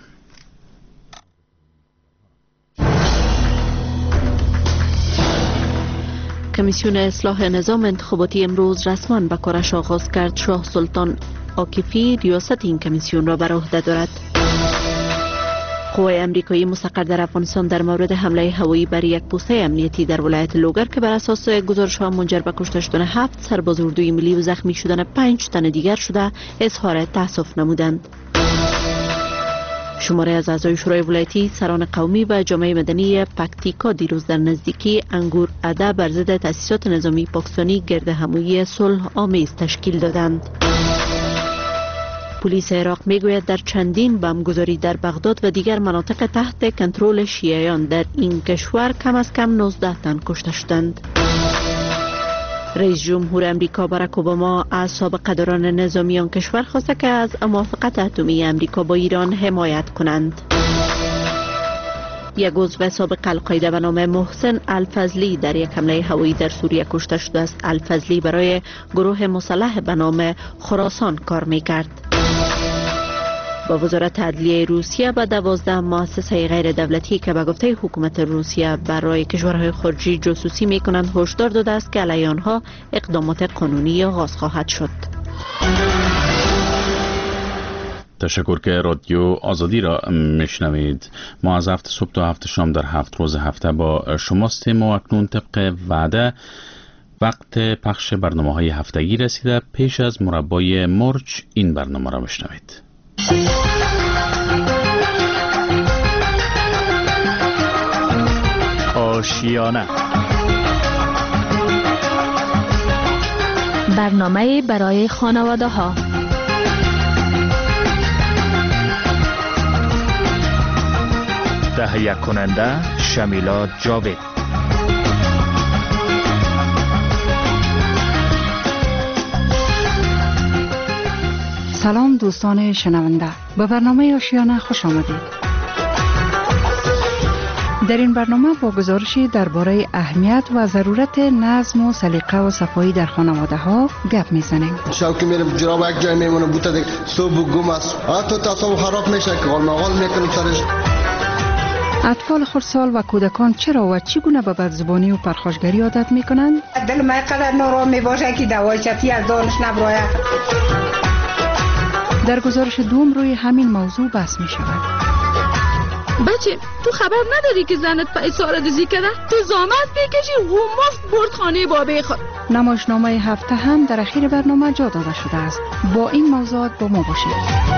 کمیسیون اصلاح نظام انتخاباتی امروز رسما به کارش آغاز کرد. شاه سلطان عاکفی ریاست این کمیسیون را بر عهده دارد. قوای امریکایی مستقر در افغانستان در مورد حمله هوایی بر یک پوسته امنیتی در ولایت لوگر که بر اساس گزارش‌ها منجر به کشته شدن هفت سرباز اردوی ملی و زخمی شدن پنج تن دیگر شده اظهار تأسف نمودند. شماره از اعضای شورای ولایتی، سران قومی و جامعه مدنی پکتیکا دیروز در نزدیکی انگور اده بر ضد تأسیسات نظامی پاکستانی گرد همایی صلح آمیز تشکیل دادند. پلیس عراق میگوید در چندین بمبگذاری در بغداد و دیگر مناطق تحت کنترل شیعیان در این کشور کم از کم نوزده تن کشته شدند. رئیس جمهور امریکا باراک اوباما از سابقه‌داران نظامی آن کشور خواسته که از موافقت اتمی امریکا با ایران حمایت کنند. یک عضو سابق القاعده به نام محسن الفضلی در یک حمله هوایی در سوریه کشته شده است. الفضلی برای گروه مسلح به نام خراسان کار میکرد. با وزارت عدلیه روسیه به دوازده مؤسسه غیر دولتی که به گفته حکومت روسیه برای کشورهای خارجی جاسوسی می کنند هشدار داده است که علیه آنها اقدامات قانونی آغاز خواهد شد. تشکر که رادیو آزادی را میشنوید. ما از هفت صبح تا هفت شام در هفت روز هفته با شماستیم و اکنون طبق وعده وقت پخش برنامه های هفتگی رسیده. پیش از مربای مرچ این برنامه را بشنوید. آشیانه، برنامه برای خانواده ها. تهیه کننده شمیلا جاوید. سلام دوستان شنونده، به برنامه آشیانه خوش آمدید. در این برنامه با گزارشی درباره اهمیت و ضرورت نظم و سلیقه و صفایی در خانواده ها گپ میزنیم. شب که میرم جراب یک جای میمونه بوده دیگه صبح گم است، حتی تصاوب خراب میشه که غال مغال میکنم سرش. اطفال خردسال و کودکان چرا و چگونه به بدزبانی و پرخاشگری عادت میکنند؟ دل ما قدر نارام میباشه که دوای چتی از دانش نبراید. در گزارش دوم روی همین موضوع بحث می شود. بچه تو خبر نداری که زنت پای ساره دزی کرده؟ تو زامت بکشی و مفت برد خانه بابه خود. نمایشنامه هفته هم در اخیر برنامه جا داده شده است. با این موضوعات با ما باشید.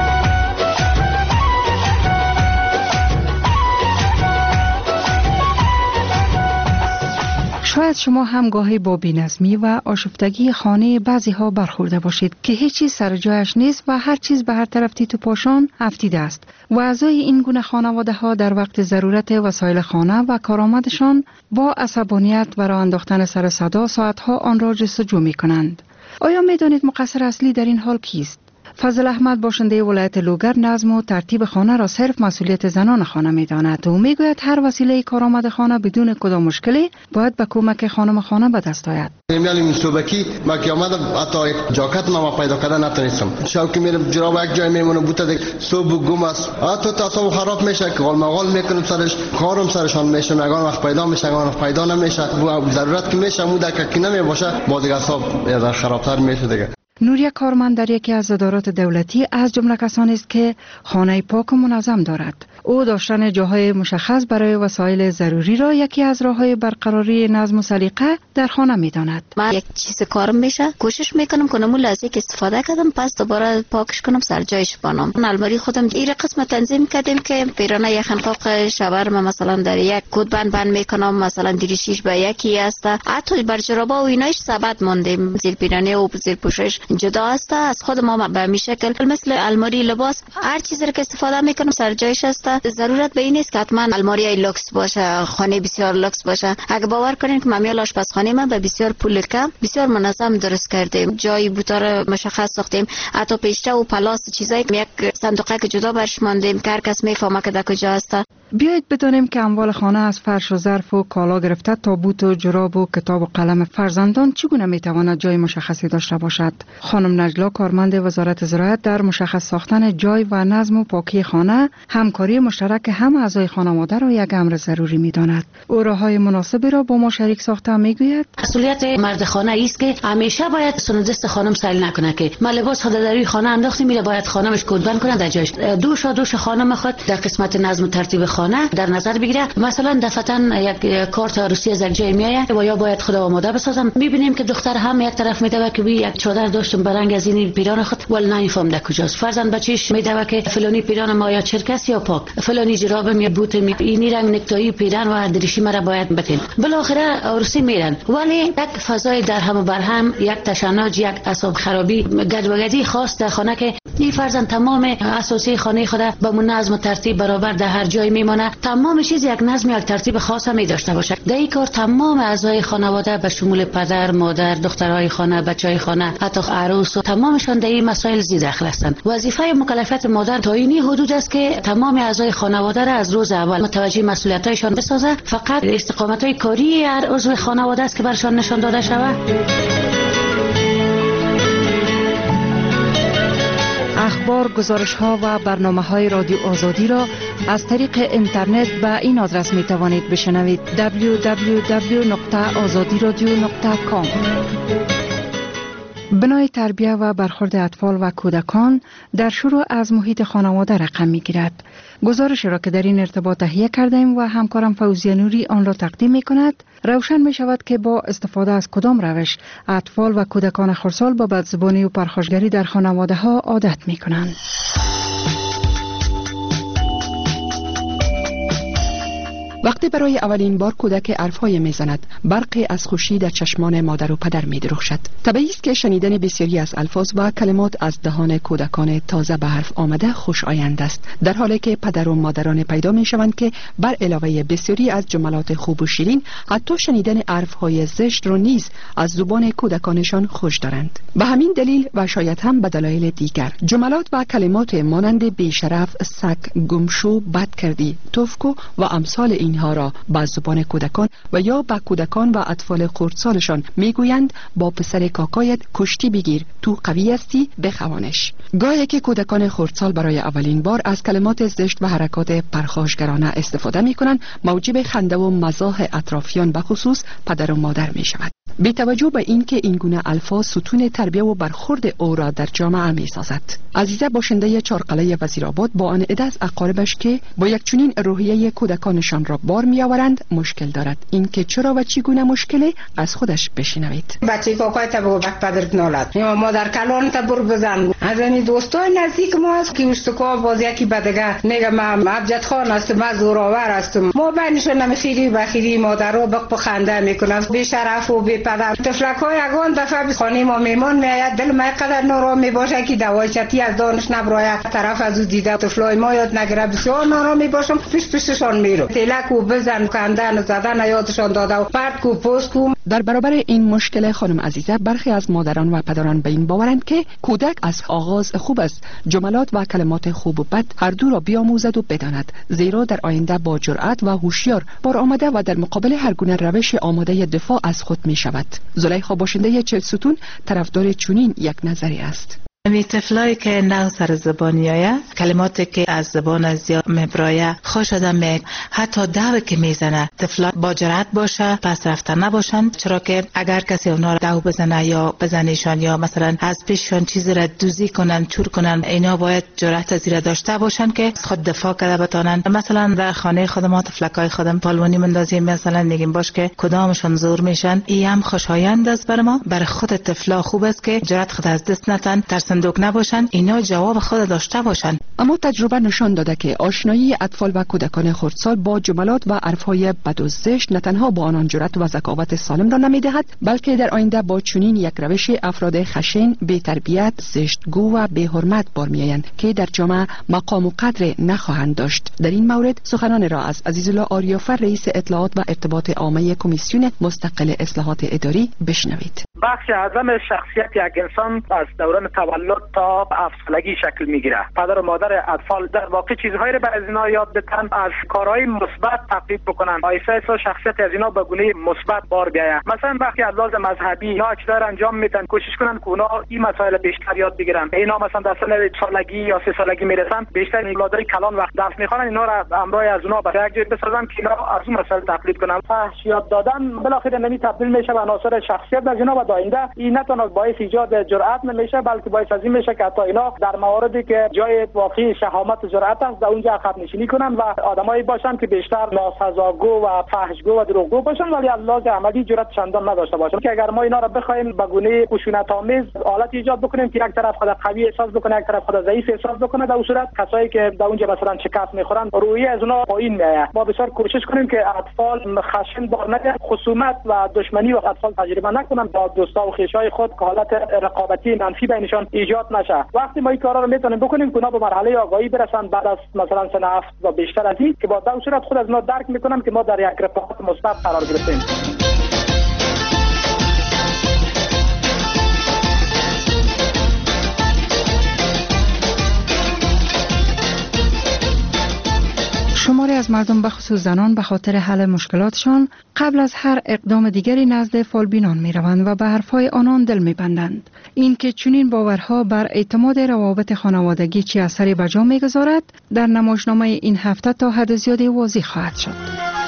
شاید شما هم گاهی با بی‌نظمی و آشفتگی خانه بعضی ها برخورده باشید که هیچ چیز سر جایش نیست و هر چیز به هر طرف تیت و پاشان افتیده است و اعضای این گونه خانواده ها در وقت ضرورت وسایل خانه و کارآمدشان با عصبانیت و راه انداختن سر صدا ساعتها آن را جستجو می کنند. آیا می دانید مقصر اصلی در این حال کیست؟ فضل احمد باشنده ولایت لوگر نظم و ترتیب خانه را صرف مسئولیت زنان خانه می‌داند و میگوید هر وسیله کارآمد خانه بدون کدام مشکلی باید به کمک خانم خانه به دست آید. میال این صبحی ما که آمدم حتی یک جاکت ما پیدا کردن نتونستم. شب که میرم جراب یک جای میمونه بوده دیگه صبح گم است، حتی تصاوب خراب میشه که غال مغال میکنم سرش، کارم سرشان میشه، مگان وقت پیدا میشه مگان وقت پیدا نمیشه و ضرورت که میشه مو دکه که نمیباشه با دیگه حساب یا خرابتر میشه دیگه. نوریا کارمند در یکی از ادارات دولتی از جمله کسانی است که خانه پاک و منظم دارد. او داشتن جاهای مشخص برای وسایل ضروری را یکی از راه‌های برقراری نظم و سلیقه در خانه می‌داند. من یک چیز کارم میشه کوشش میکنم کنم اون لحظه که استفاده کردم پس دوباره پاکش کنم سر جایش بانم. الماری خودم این قسم تنظیم کردیم که پیرانه یخن قاق شاور ما مثلا در یک کود بند بند میکنم، مثلا دیریشیش به یکی است. حتی بر جرابا و ایناش ثبت موندیم، زیر پیرانه و زیر پوشش جدا است. از خود ما به می شکل مثل الماری لباس هر چیزی که استفاده میکنم سر جایش است. ضرورت به این نیست که حتما الماری لوکس باشه، خانه بسیار لوکس باشه. اگه باور کنین که مامیال آشپزخانه من به بسیار پول کم بسیار منظم درست کردیم، جای بوتار مشخص ساختیم، حتی پیشته و پلاس چیزایی یک صندوقه که جدا برش ماندیم که هر کس میفهمه که در کجا است. بیایید بدانیم که اموال خانه از فرش و ظرف و کالا گرفته تا بوت و جراب و کتاب و قلم فرزندان چگونه میتواند جای مشخصی داشته باشد. خانم نجلا کارمند وزارت زراعت در مشخص ساختن جای و نظم و پاکی خانه همکاری مشترک هم اعضای خانواده را یک امر ضروری میداند. او راههای مناسبی را با ما شریک ساخته میگوید. مسئولیت مرد خانه است که همیشه باید سندست خانم سیل نکنه که ما لباس خود در روی خانه انداختیم میره باید خانمش کودبند کنه در جایش. دوش دوش خانم خود در قسمت نظم و ترتیب خانه در نظر بگیره. مثلا دفعتا یک کارت عروسی از یک جای میایه و یا باید خود آماده بسازم. میبینیم که دختر هم یک طرف میدوه که یک چادر داشتم برنگ از این پیران خود ول نمیفهم در کجاست. فرزند بچیش میدوه که فلانی پیران ما یا چرکس یا پاک، فلانی جرابم یا بوت می اینی رنگ نکتایی پیران و دریشی مرا باید بتین. بالاخره عروسی میرن ولی یک فضای در هم و بر هم، یک تشنج، یک اعصاب خرابی، گدوگدی خاص در خانه که این فرزند تمام اساسی خانه خود به نظم و ترتیب برابر در هر جای میمونه. تمام چیز یک نظم یک ترتیب خاص می داشته باشه. در این کار تمام اعضای خانواده به شمول پدر، مادر، دخترای خانه، بچهای خانه، حتی عروس و تمامشان در این مسائل زیر دخل هستند. وظیفه مکلفیت مادر تا این حدود است که تمام اعضای خانواده را از روز اول متوجه مسئولیت‌هایشان بسازه. فقط استقامت‌های کاری هر عضو خانواده است که برشان نشان داده شود. اخبار، گزارش‌ها و برنامه‌های رادیو آزادی را از طریق اینترنت به این آدرس می‌توانید بشنوید: دبلیو دبلیو دبلیو نقطه آزادی رادیو نقطه کام. بنای تربیت و برخورد اطفال و کودکان در شروع از محیط خانواده رقم می‌گیرد. گزارشی را که در این ارتباط تهیه کردیم و همکارم فوزیه نوری آن را تقدیم می‌کند، روشن می‌شود که با استفاده از کدام روش اطفال و کودکان خردسال با بدزبانی و پرخاشگری در خانواده‌ها عادت می‌کنند. وقتی برای اولین بار کودک حرف‌های می‌زند، برقی از خوشی در چشمان مادر و پدر می‌درخشد. طبیعی است که شنیدن بسیاری از الفاظ و کلمات از دهان کودکان تازه به حرف آمده خوشایند است، در حالی که پدر و مادران پیدا می‌شوند که بر علاوه بسیاری از جملات خوب و شیرین، حتی شنیدن حرف‌های زشت را نیز از زبان کودکانشان خوش دارند. به همین دلیل و شاید هم به دلایل دیگر، جملات و کلمات مانند بی‌شرف، سگ، گمشو، بد کردی، توفکو و امثال این ها را با زبان کودکان و یا با کودکان و اطفال خردسالشان میگویند با پسر کاکایت کشتی بگیر، تو قوی هستی، بخوانش. گاهی که کودکان خردسال برای اولین بار از کلمات زشت و حرکات پرخاشگرانه استفاده میکنند، موجب خنده و مزاح اطرافیان به خصوص پدر و مادر می شود. بی توجه به اینکه این گونه الفاظ ستون تربیت و برخورد او را در جامعه می سازد. عزیزه باشنده چهارقلعه وزیرآباد با آن عده از اقاربش که با یک چنین روحیه کودکانشان را بار می آورند مشکل دارد. اینکه چرا و چگونه مشکلی از خودش بشنوید. بچه کاکای تا بگو بک پدرت نالد یا مادر کلان تا بر بزن. از این دوستای نزدیک ما هست که اشتکا باز یکی بدگه میگه من ابجد خان هستم، من زوراور هستم. ما بینشون نمیخیری بخیری مادر رو بق بخنده میکنن، بی شرف و بی پدر. تفلکای اگان دفعه خانه ما میمون میاد، دل ما قدر نارامی باشه که دوای چتی از دانش نبرایه طرف از او دیده طفلای ما یاد نگیره. بسیار نارامی باشم، پیش پیششان میرم. تلک و بزن کندن و زدن یادشان داده و پرد کو پوست کو. در برابر این مشکل خانم عزیزه، برخی از مادران و پدران به این باورند که کودک از آغاز خوب است، جملات و کلمات خوب و بد هر دو را بیاموزد و بداند، زیرا در آینده با جرأت و هوشیار بار آمده و در مقابل هر گونه روش آماده دفاع از خود می شود. زلیخا باشنده چهل ستون طرفدار چنین یک نظری است. می طفلایی که نو سر زبانی آیا کلماتی که از زبان از یا مبرایه خوش آدم می حتی دو که میزنه طفلا با جرأت باشه پس رفتن نباشن، چرا که اگر کسی اونا رو دو بزنه یا بزنیشان یا مثلا از پیششان چیزی را دوزی کنن چور کنن، اینا باید جرأت از زیر داشته باشن که خود دفاع کرده بتانن. مثلا در خانه خودم ما طفلکای خودم پالونی مندازیم، مثلا میگیم باش که کدامشون زور میشن، این هم خوشایند است بر ما. بر خود طفلا خوب است که جرأت خود از دست نتن، در صندوق نباشن، اینا جواب خود داشته باشن. اما تجربه نشان داده که آشنایی اطفال و کودکان خردسال با جملات و حرفهای بد و زشت نه تنها با آنان جرأت و ذکاوت سالم را نمیدهد، بلکه در آینده با چنین یک روش افراد خشن، بی تربیت، زشتگو و بی حرمت بار میآیند که در جامعه مقام و قدر نخواهند داشت. در این مورد سخنان را از عزیزالله آریافر رئیس اطلاعات و ارتباط عامه کمیسیون مستقل اصلاحات اداری بشنوید. بخش اعظم شخصیت یک انسان از دوران تولد تا افسردگی شکل میگیره. پدر و مادر اطفال در واقع چیزهایی را برای اینا یاد بدن، از کارهای مثبت تقلید بکنن، آیسا شخصیت از اینا به گونه مثبت بار بیاید. مثلا وقتی از لحاظ مذهبی اینا چیزا را انجام میدن، کوشش کنن که اونا این مسائل بیشتر یاد بگیرن. اینا مثلا در سن سالگی یا سه سالگی میرسن، بیشتر اولادای کلان وقت درس میخوانن، اینا را همراه از اونا برای یک جای بسازن که اینا از اون مسائل تقلید کنن. فحش یاد دادن بالاخره نمی تبدیل میشه به عناصر شخصیت از اینا و در آینده این نه تنها باعث ایجاد جرأت نمیشه، بلکه باعث از این میشه که حتی اینا در مواردی که جای واقعی شهامت و جرأت است در اونجا عقب نشینی کنن و آدمایی باشن که بیشتر ناسزاگو و فحشگو و دروغگو باشن، ولی از لحاظ عملی جرأت چندان نداشته باشن. که اگر ما اینا را بخوایم به گونه خشونت آمیز حالت ایجاد بکنیم که یک طرف خود قوی احساس بکنه، یک طرف خود ضعیف احساس بکنه، در اون صورت کسایی که در اونجا مثلا شکست میخورن روحیه از اونها پایین میاد. ما بسیار کوشش کنیم که اطفال خشن بار نگیرن، خصومت و دشمنی و اطفال تجربه نکنن، با دوستا و خویشای خود که حالت رقابتی منفی بینشان ایجاد نشه. وقتی ما این کارا رو میتونیم بکنیم که اونا به مرحله آگاهی برسن بعد از مثلا سن هفت و بیشتر از این، که با در صورت خود از اونا درک میکنن که ما در یک رفاقت مثبت قرار گرفتیم. شماری از مردم به خصوص زنان به خاطر حل مشکلاتشان قبل از هر اقدام دیگری نزد فالبینان می روند و به حرفهای آنان دل می بندند. این که چنین باورها بر اعتماد روابط خانوادگی چه اثری به جا می گذارد در نمایشنامه این هفته تا حد زیادی واضح خواهد شد.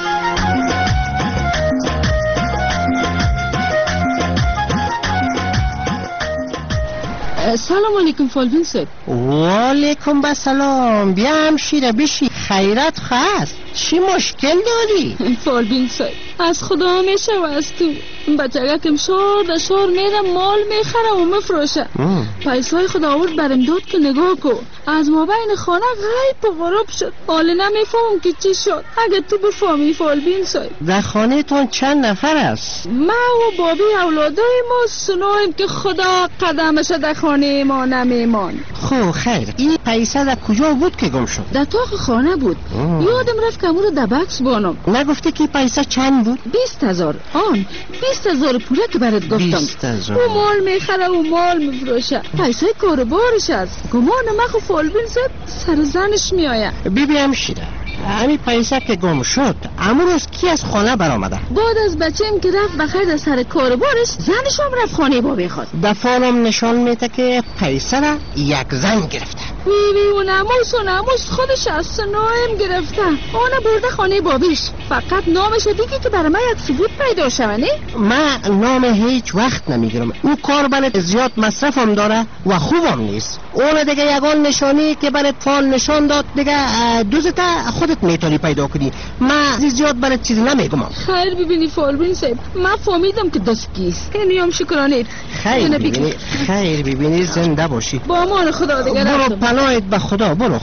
سلام علیکم فالبین صاحب. و علیکم بسلام. بیا همشیره بشی، خیرت خواست. چی مشکل داری؟ فالبین صاحب از خدا میشه و از تو بچگکم شار در شار میره مال میخره و مفروشه. پیسای خدا آورد برم داد که نگاه کو از ما بین خانه غیب و غراب شد. حالا نمیفهم که چی شد. اگه تو بفهمی فالبین صاحب. در خانه تون چند نفر است؟ ما و بابی اولادای ما سنویم که خدا قدمش در خانه ما نمیمان. خو خیر این پیسه در کجا بود که گم شد؟ در تاق خانه بود. ام. یادم رفت که امو رو در بکس بانم. نگفته که پیسه چند بود؟ بیست هزار. آن بیست هزار پوله که برات گفتم. بیست هزار. او مال میخره و مال میفروشه. پیسه کاربارش است. گمان مخو فالبین صاحب سر زنش میآید. ببینم شیره همین پیسه که گم شد امروز کی از خانه برآمده؟ بعد از بچه‌ام که رفت بخیر در سر کاربارش زنش هم رفت خانه بابی خود. دفعالم نشان میده که پیسه را یک زن گرفته. وی وی و ناموس و ناموس خودش از سنایم گرفته. آنه برده خانه بابیش. فقط نامش بگی که برای من یک ثبوت پیدا شوه. نه من نام هیچ وقت نمیگیرم. اون کار برات زیاد مصرفم داره و خوبم نیست. اون دیگه یگان نشانی که برات فال نشان داد دیگه دوزت خودت میتونی پیدا کنی. من زیاد برات چیزی نمیگم. خیر ببینی فالبین صاحب من فهمیدم که دست کیست. اینی هم شکرانه. خیر ببینی خیر ببینی زنده باشی. با امان خدا دیگه برو پناهت به خدا برو.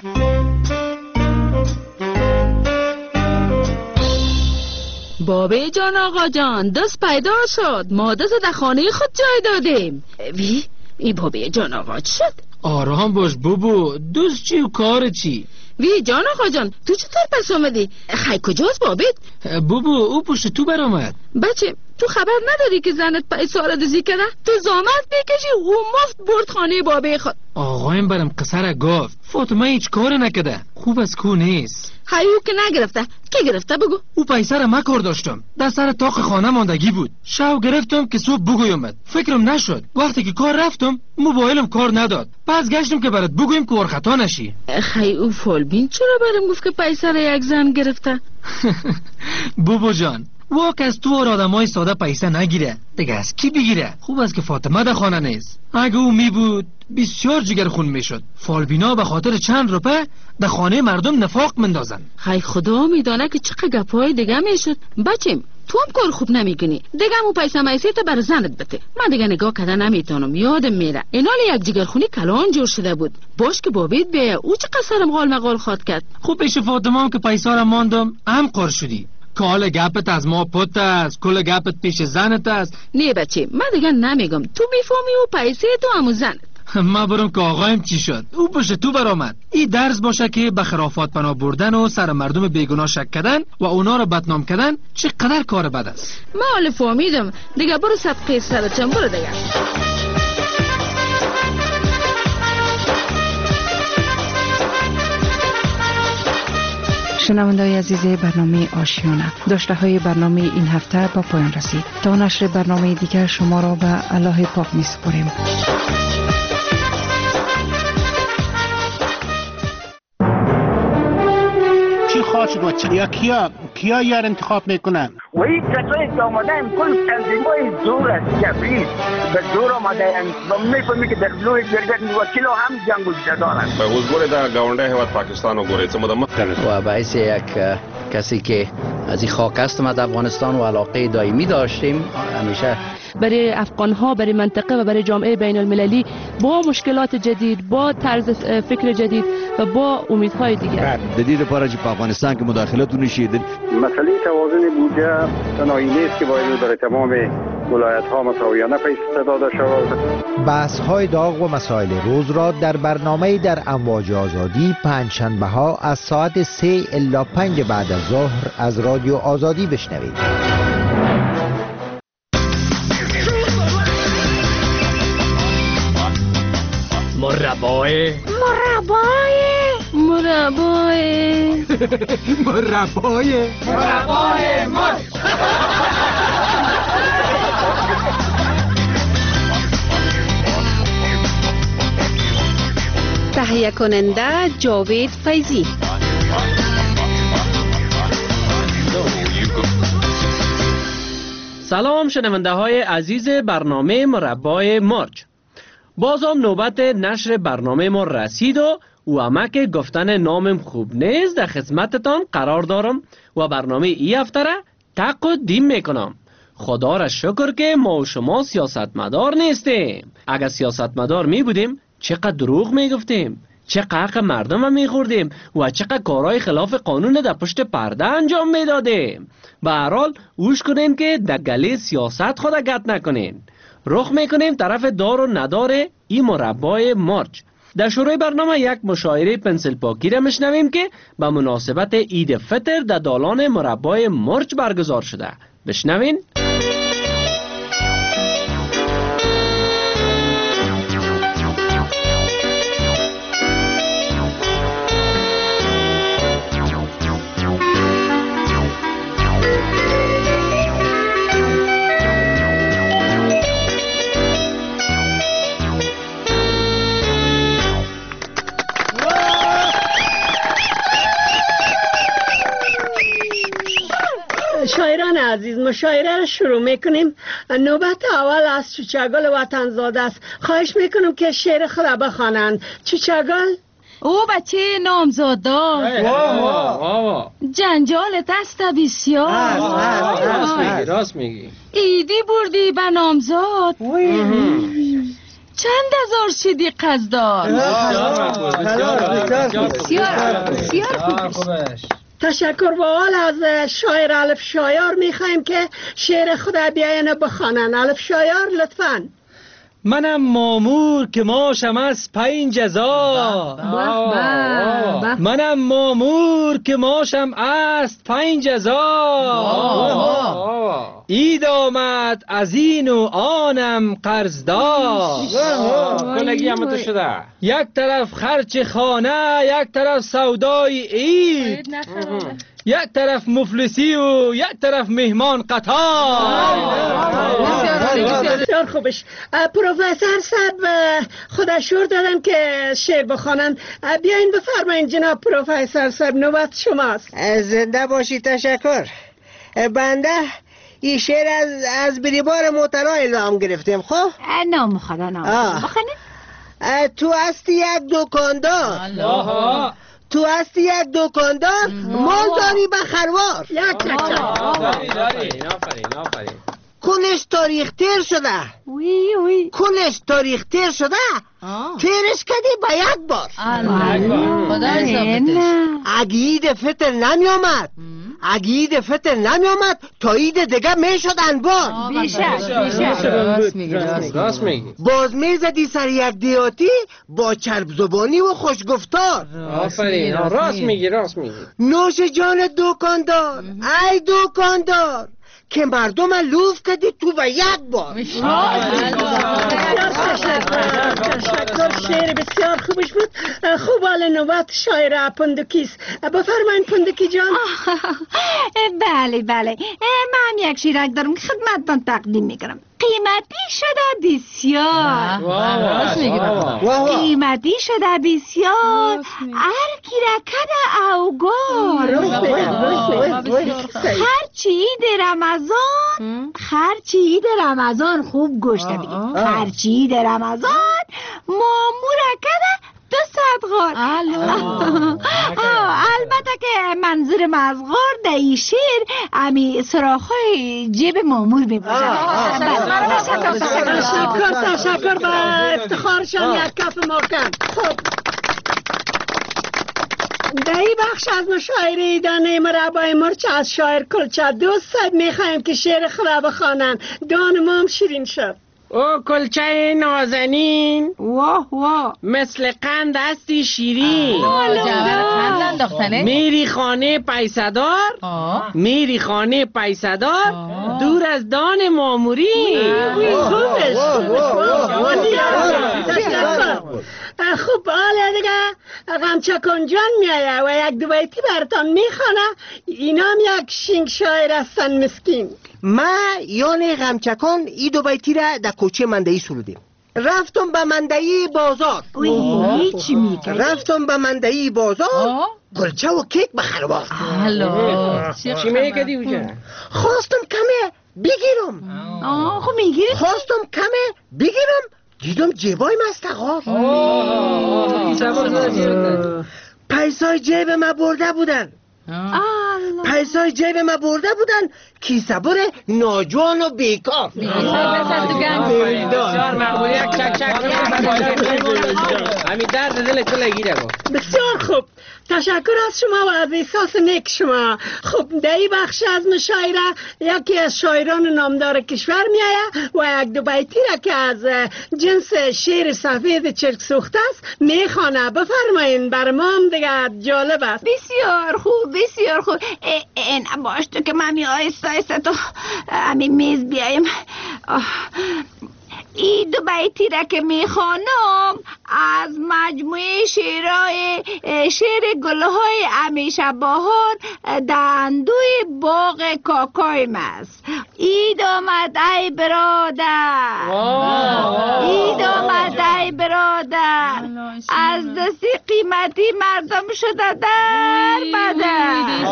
بابی جان آقا جان دست پیدا شد. ما دست در خانه خود جای دادیم. وی ای بابی جان آقا چی شد؟ آرام باش بابو. دوست چی و کار چی؟ وی جان آقا جان تو چطور پس آمدی؟ خیلی کجاست بابیت؟ بابو او پشت تو برآمد. بچه تو خبر نداری که زنت پیسه را دزدی کرده؟ تو زامت بکشی و مفت برد خانه بابه خود. آقایم برم قصر گفت فاطمه هیچ کار نکده، خوب از کو نیست. هیو که نگرفته، کی گرفته بگو؟ او پیسه را من کار داشتم، در سر طاق خانه ماندگی بود. شو گرفتم که صبح بگویم، فکرم نشد. وقتی که کار رفتم موبایلم کار نداد، پس گشتم که برات بگویم که خطا نشی. خی او فالبین چرا برام گفت که پیسه را یک زن گرفته؟ بابا جان واک از تو اور آدمای ساده پیسه نگیره، دیگه از کی بگیره؟ خوب است که فاطمه در خانه نیست. اگه او می بود بسیار جگر خون میشد. فالبینا به خاطر چند روپه در خانه مردم نفاق مندازن. خی خدا میدانه که چقدر گپای دیگه میشد. بچیم تو هم کار خوب نمیکنی، دیگه مو پیسه میسیت بر زنت بده. من دیگه نگاه کردن نمیتونم، یادم میره اینال یک جگرخونی کلان جور شده بود. باش که بابیت بیا او چه قصرم غال مقال خواد کرد. خوب پیش فاطمه هم که پیسه را ماندم هم قار شدی. کال گپت از ما پت است، کل گپت پیش زنت است. نه بچه من دیگه نمیگم، تو میفهمی و پیسه تو همو زنت. ما برم که آقایم چی شد، او پشت تو برآمد. این درس باشه که به خرافات پناه بردن و سر مردم بیگناه شک کردن و اونا رو بدنام کردن چقدر کار بد است. من حالا فهمیدم، دیگه برو صدقه سرتم، برو دیگه. شنونده‌های عزیز برنامه آشیانه، داشته های برنامه این هفته با پایان رسید. تا نشر برنامه دیگر شما را به الله پاک می سپاریم. چی خواهد شد یا کیا کیا یار انتخاب میکنن؟ و این کسایی که آمده هم کل تنظیمای زور است، جبری به زور آمده هم و میفهمی که در لوی جرگت وکیل هم جنگ و جدال است. به وزگوری در گاونده هوت پاکستان و گوری چه مدام و باعث یک کسی که از این خاک هستم از افغانستان و علاقه دائمی داشتیم همیشه برای افغان ها، برای منطقه و برای جامعه بین المللی با مشکلات جدید، با طرز فکر جدید و با امیدهای دیگر. جدید پاره که افغانستان که مداخلت نشید. مسئله توازن بودجه تنهایی نیست که باید در تمام ولایت ها مساویانه پیش داده شود. بحث های داغ و مسائل روز را در برنامه در امواج آزادی پنج شنبه ها از ساعت سه الی پنج بعد از ظهر از رادیو آزادی بشنوید. مربای مربای مربای مربای مربای مرد. تهیه کننده جاوید فیضی. سلام شنونده های عزیز برنامه مربای مرج. بازم نوبت نشر برنامه ما رسید و و اما که گفتن نامم خوب نیست در خدمتتان قرار دارم و برنامه ای هفته را تقدیم میکنم. خدا را شکر که ما و شما سیاستمدار نیستیم. اگر سیاستمدار می بودیم چقدر دروغ می گفتیم، چقدر حق مردم هم می خوردیم و چقدر کارهای خلاف قانون در پشت پرده انجام می دادیم. به هر حال اوش کنین که در گلی سیاست خود گت نکنین. رخ میکنیم طرف دار و ندار این مربای مرج. در شروع برنامه یک مشاعره پنسل پاکی را میشنویم که به مناسبت عید فطر در دالان مربای مرج برگزار شده. بشنوین. شاعران عزیز مشاعره را شروع میکنیم. نوبت اول از چوچگل وطنزاده است. خواهش میکنم که شعر خود بخوانند. چوچگل او بچه نامزاده جنجال دست بسیار. راست میگی راست میگی ایدی بردی به نامزاد. چند هزار شدی قصدار. بسیار بسیار تشکر با حال از شاعر الف شایار میخوایم که شعر خود بیاین بخوانن. الف شایار لطفاً. منم مامور که ماشم از پنج هزار. منم مامور که ماشم از پنج هزار. عید آمد از این و آنم قرضدار. کلگی هم تو شده. یک طرف خرچ خانه، یک طرف سودای عید، یک طرف مفلسی و یک طرف مهمان قطار. بسیار خوبش. پروفسور صاحب خدا شور دادن که شعر بخوانن. بیاین بفرمایین جناب پروفسور صاحب، نوبت شماست. زنده باشی. تشکر. بنده این شعر از از بریبار موترا الهام گرفتیم. خب نام خدا نام بخونه. تو هستی یک دکاندار، تو هستی یک دکاندار، مال داری به خروار. یک لک داری داری. آفرین آفرین. کلش تاریخ تیر شده. وی وی. کلش تاریخ تیر شده. تیرش کردی به یک بار. خدای ثابتش. اگه عید فطر نمی آمد، اگه عید فطر نمی آمد تا عید دیگه می شد انبار. بیشتر بیشتر. راست میگی. باز می زدی سر یک دیاتی با چرب زبانی و خوشگفتار. آفرین. راست میگی راست میگی. نوش جان دکاندار، ای دکاندار، که مردم لوف کردی تو به یک بار. تشکر. شعر بسیار خوبش بود. خوب، حال نوبت شاعر پندکیست. بفرمایین پندکی جان. بله بله، من یک شیرک دارم که خدمتتان تقدیم میکنم. قیمتی شده بسیار. قیمتی شده بسیار، هر کی رکده اوگار. هرچی عید رمضان، هرچی عید رمضان خوب گوش بگید، هرچی عید رمضان مامور رکده دو صد غار. البته که منظورم از غار در این شعر امی سراخای جیب مامور میباشد. تشکر تشکر. با افتخارشان یک کف محکم. خب در این بخش از مشاعره دانه مربای مرچ از شاعر کلچه دوست صاحب میخوایم که شعر خدا بخوانن. دانمام شیرین شد. او کلچه نازنین، واه واه، مثل قند هستی شیرین. میری خانه پیسدار، میری خانه پیسدار، دور از دان ماموری. خوبش. خوب، حالا دیگه غمچکان جان میایه و یک دو بیتی براتان میخوانه. اینام یک شینگ شاعر هستن مسکین. ما یعنی غمچکان ای دو بیتی را در کوچه مندهی سرودیم. رفتم به مندهی بازار، چی میگه؟ رفتم به مندهی بازار، کلچه و کیک به خروار. چی میگه اونجا؟ خواستم کمه بگیرم. آه خب میگیری؟ خواستم کمه بگیرم، دیدم جیبای مستقار. پیسای جیب ما برده بودن، پیسای جیب ما برده بودن، کیسه بر ناجوان و بیکار. همین درد دل کل گیره با. بسیار خوب، تشکر از شما و از احساس نیک شما. خب در این بخش از مشاعره یکی از شاعران نامدار کشور میآید و یک دو بیتی را که از جنس شعر سفید چرک سوخته است میخوانه. بفرمایین، بر ما هم دیگه جالب است. بسیار خوب بسیار خوب. این باش تو که من آیسته آیسته تو همین میز بیایم. این دو بیتی را که میخوانم از مجموعه شعرهای شعر گلهای همیشه بهار دندوی باغ کاکایم است. عید آمد ای برادر، عید آمد ای برادر، از دستی قیمتی مردم شده در بدر،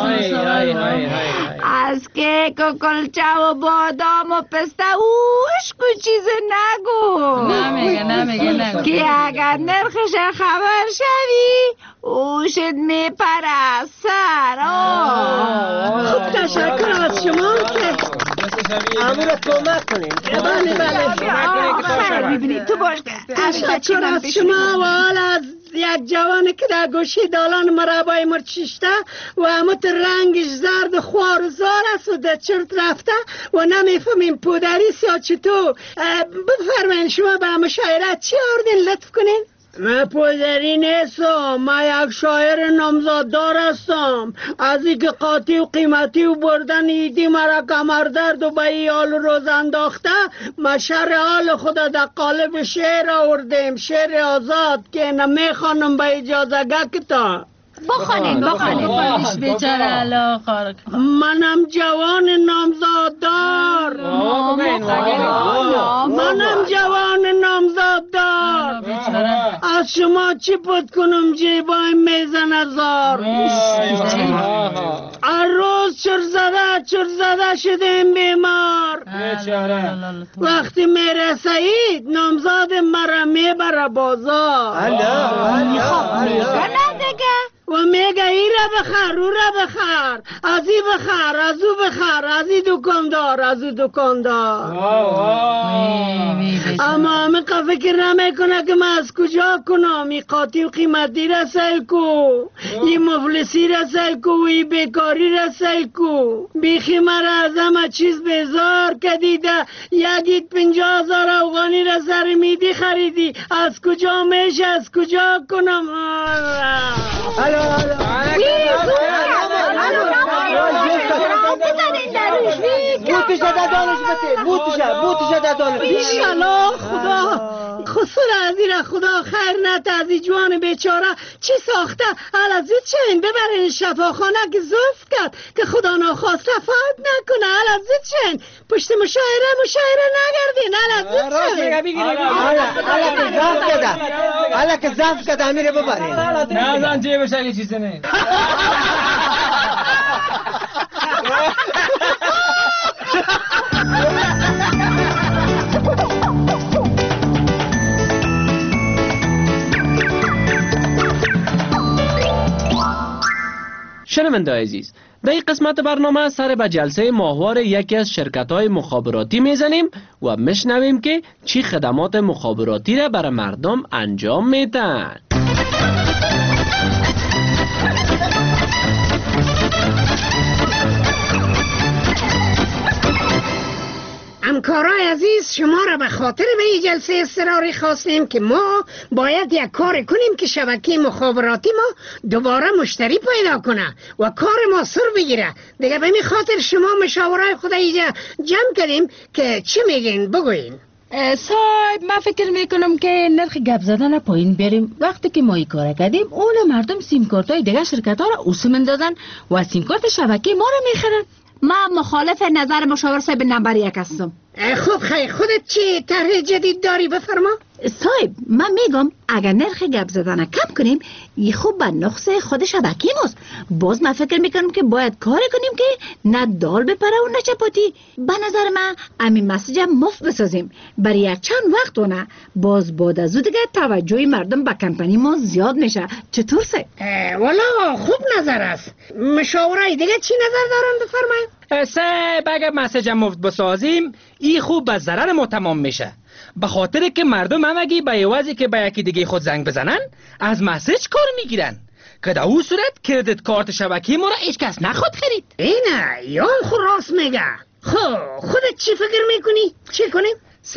از کیک و کلچه و بادام و پسته اوش کو چیز نگو. نمیگه نمیگه نگو که اگر نرخش خبر شوی اوشت میپره سر. خوب تشکر از شما که امون رو کمک کنین. بله بله خیر ببینید تو باش که تشکر از شما و حال از یک جوانی که در گوشه دالان مربای مرچشته و همت رنگش زرد خوار و زار است و در چرت رفته و نمیفهمیم پودریست یا چطور. بفرمایین شما به مشاعره چی آوردین لطف کنین؟ من پودری نیستم، من یک شاعر نامزاددار هستم. از اینکه قاطی و قیمتی و بردن ایدی مرا کمردرد و به ای حال روز انداخته، من شر حال خدا در قالب شعر آوردیم، شعر آزاد که نمیخوانم به اجازه گکتا. بخوانین بخوانین بیچاره الله خارق. منم جوان نامزاددار، منم جوان نامزاددار، از شما چی پد کنم جیبای میزن زار. هر روز چر زده چر زده شدیم بیمار. وقتی میرسید نامزاد مرا میبره بازار و میگه ای را بخر او را بخر، از ای بخر از او بخر، از ای دکاندار از او دکاندار. اما همه فکر نمیکنه که من از کجا کنم. ای قاطی و قیمتی را سیل کو، ای مفلسی را سیل کو، ای بیکاری را سیل کو. بیخی مرا از همه چیز بیزار کدیده. یکیت پنجاه هزار افغانی را سر میدی خریدی، از کجا میشه از کجا کنم؟ الو بوتش در دانش بسه بوتش بوتش در دانش بیشالا خدا خسر از این خدا خیر نت از این جوان بیچاره چی ساخته. حالا زود چین ببرین شفاخانه که زفت کرد که خدا ناخواسته فوت نکنه. حالا زود چین پشت مشاعره مشاعره نگردین. حالا زود چین حالا که زفت کده حالا که زفت کده میره ببرین. نه زن جیبش اگه چیزی نه. شنونده عزیز، در این قسمت برنامه سر به جلسه ماهوار یکی از شرکت‌های مخابراتی میزنیم و میشنویم که چی خدمات مخابراتی را برای مردم انجام میدن. همکارای عزیز، شما را به خاطر به این جلسه اضطراری خواستیم که ما باید یک کار کنیم که شبکه مخابراتی ما دوباره مشتری پیدا کنه و کار ما سر بگیره. دیگه به این خاطر شما مشاورای خود اینجا جمع کردیم که چی میگین بگوین. صاحب من فکر میکنم که نرخ گپ زدن پایین بریم. وقتی که ما این کار کردیم اون مردم سیم کارت های دیگه شرکت ها را اوسه مندازن و سیم کارت شبکه ما را میخرن. من مخالف نظر مشاور صاحب نمبر یک هستم. خب خیلی خودت چی طرح جدید داری بفرما؟ صاحب من میگم اگر نرخ گپ زدن کم کنیم این خوب به نقص خود شبکه ماست. باز من فکر میکنم که باید کار کنیم که نه دال بپره و نه چپاتی. به نظر من همین مسیج مفت بسازیم برای یک چند وقت و نه باز بعد از او دیگه توجه مردم به کمپانی ما زیاد میشه. چطور سه؟ والا خوب نظر است. مشاورای دیگه چی نظر دارن بفرمایید؟ سه اگر مسیج مفت بسازیم این خوب به ضرر ما تمام میشه. به خاطر که مردم همگی به عوضی که به یکی دیگه خود زنگ بزنن از مسیج کار میگیرن که در اون صورت کردیت کارت شبکه ما را هیچ کس نخواد خرید. اینه یا خود راست میگه. خب خودت چی فکر میکنی؟ چی کنیم؟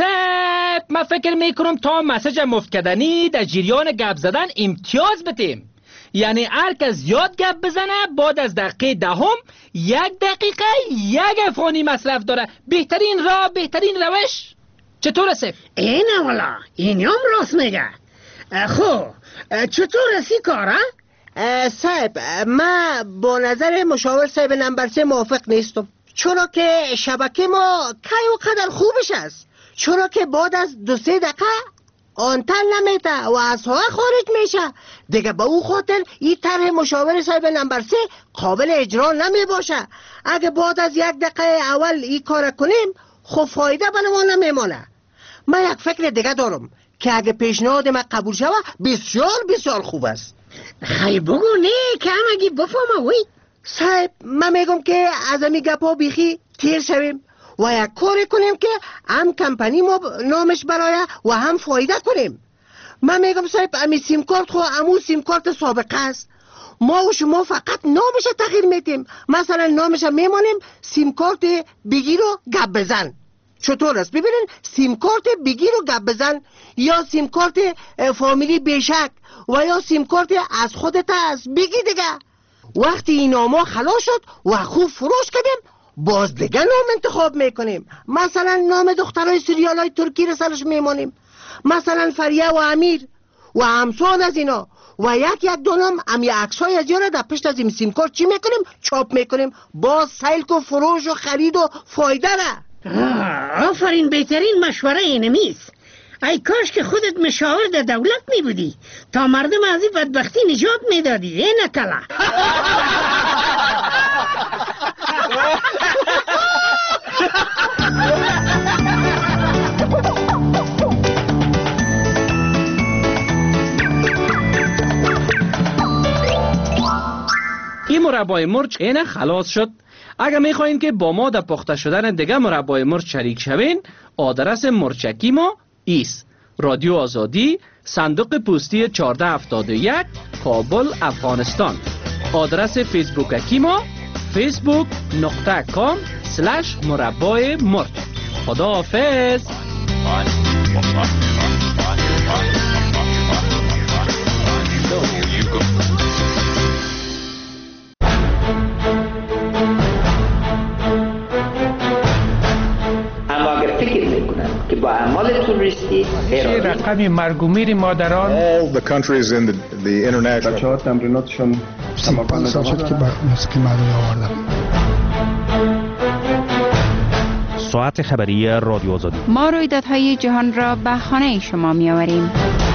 سب من فکر میکنم تا مسیج مفت کردنی در جریان گپ زدن امتیاز بتیم. یعنی هر کس یاد گپ بزنه بعد از دقیقه دهم یک دقیقه یک افغانی مصرف داره. بهترین راه بهترین روش. چطور سف؟ اینه والا این هم راست میگه. خب چطور سی کاره؟ صاحب من با نظر مشاور صاحب نمبر سه موافق نیستم، چرا که شبکه ما کی و قدر خوبش است، چرا که بعد از دو سه دقیقه آنتن نمیته و از ها خارج میشه دیگه. به او خاطر این طرح مشاور صاحب نمبر سه قابل اجرا نمی باشه. اگه بعد از یک دقیقه اول این کار کنیم خب فایده بنوان نمیمانه. من یک فکر دیگه دارم که اگه پیشنهاد من قبول شوه بسیار بسیار خوب است. خیلی بگو نه که همگی بفهمه. وی صاحب من میگم که از امی گپا بیخی تیر شویم و یک کاری کنیم که هم کمپانی ما نامش برایه و هم فایده کنیم. من میگم صاحب امی سیم کارت خو امو سیم کارت سابقه است. ما و شما فقط نامش تغییر میدیم. مثلا نامش میمانیم سیم کارت بگیر و گپ بزن. چطور است؟ ببینین سیم کارت بگیر و گپ بزن یا سیم کارت فامیلی بیشک و یا سیم کارت از خودت است بگی دیگه. وقتی این ناما خلاص شد و خوب فروش کردیم باز دیگه نام انتخاب میکنیم. مثلا نام دخترای سریال های ترکی رسالش میمانیم، مثلا فریه و امیر و همسان از اینا و یک یک دو نام امی عکسای از یاره در پشت از این سیم کارت چی میکنیم؟ چاپ میکنیم. باز سیلک و فروش و خرید و فایده را. آفرین، بهترین مشوره اینمیست. ای کاش که خودت مشاور در دولت می بودی تا مردم از این بدبختی نجات می دادی. ای نکلا این مربای مرچ اینه خلاص شد. اگر میخواین که با ما در پخته شدن دیگه مربای مرچ شریک شوین، آدرس مرچکی ما ایست: رادیو آزادی، صندوق پستی چهارده هفتاد و یک، کابل، افغانستان. آدرس فیسبوککی ما فیسبوک نقطه کام سلش مربای مرچ. خدا حافظ. که با اعمال توریستی چه رقمی مرگ و میر مادران all the countries in the, the international بچه‌ها تمریناتشون پنج سال شد که با موسیقی مردمی آوردم. ساعت خبری رادیو آزادی. ما رویدادهای جهان را به خانه شما می آوریم.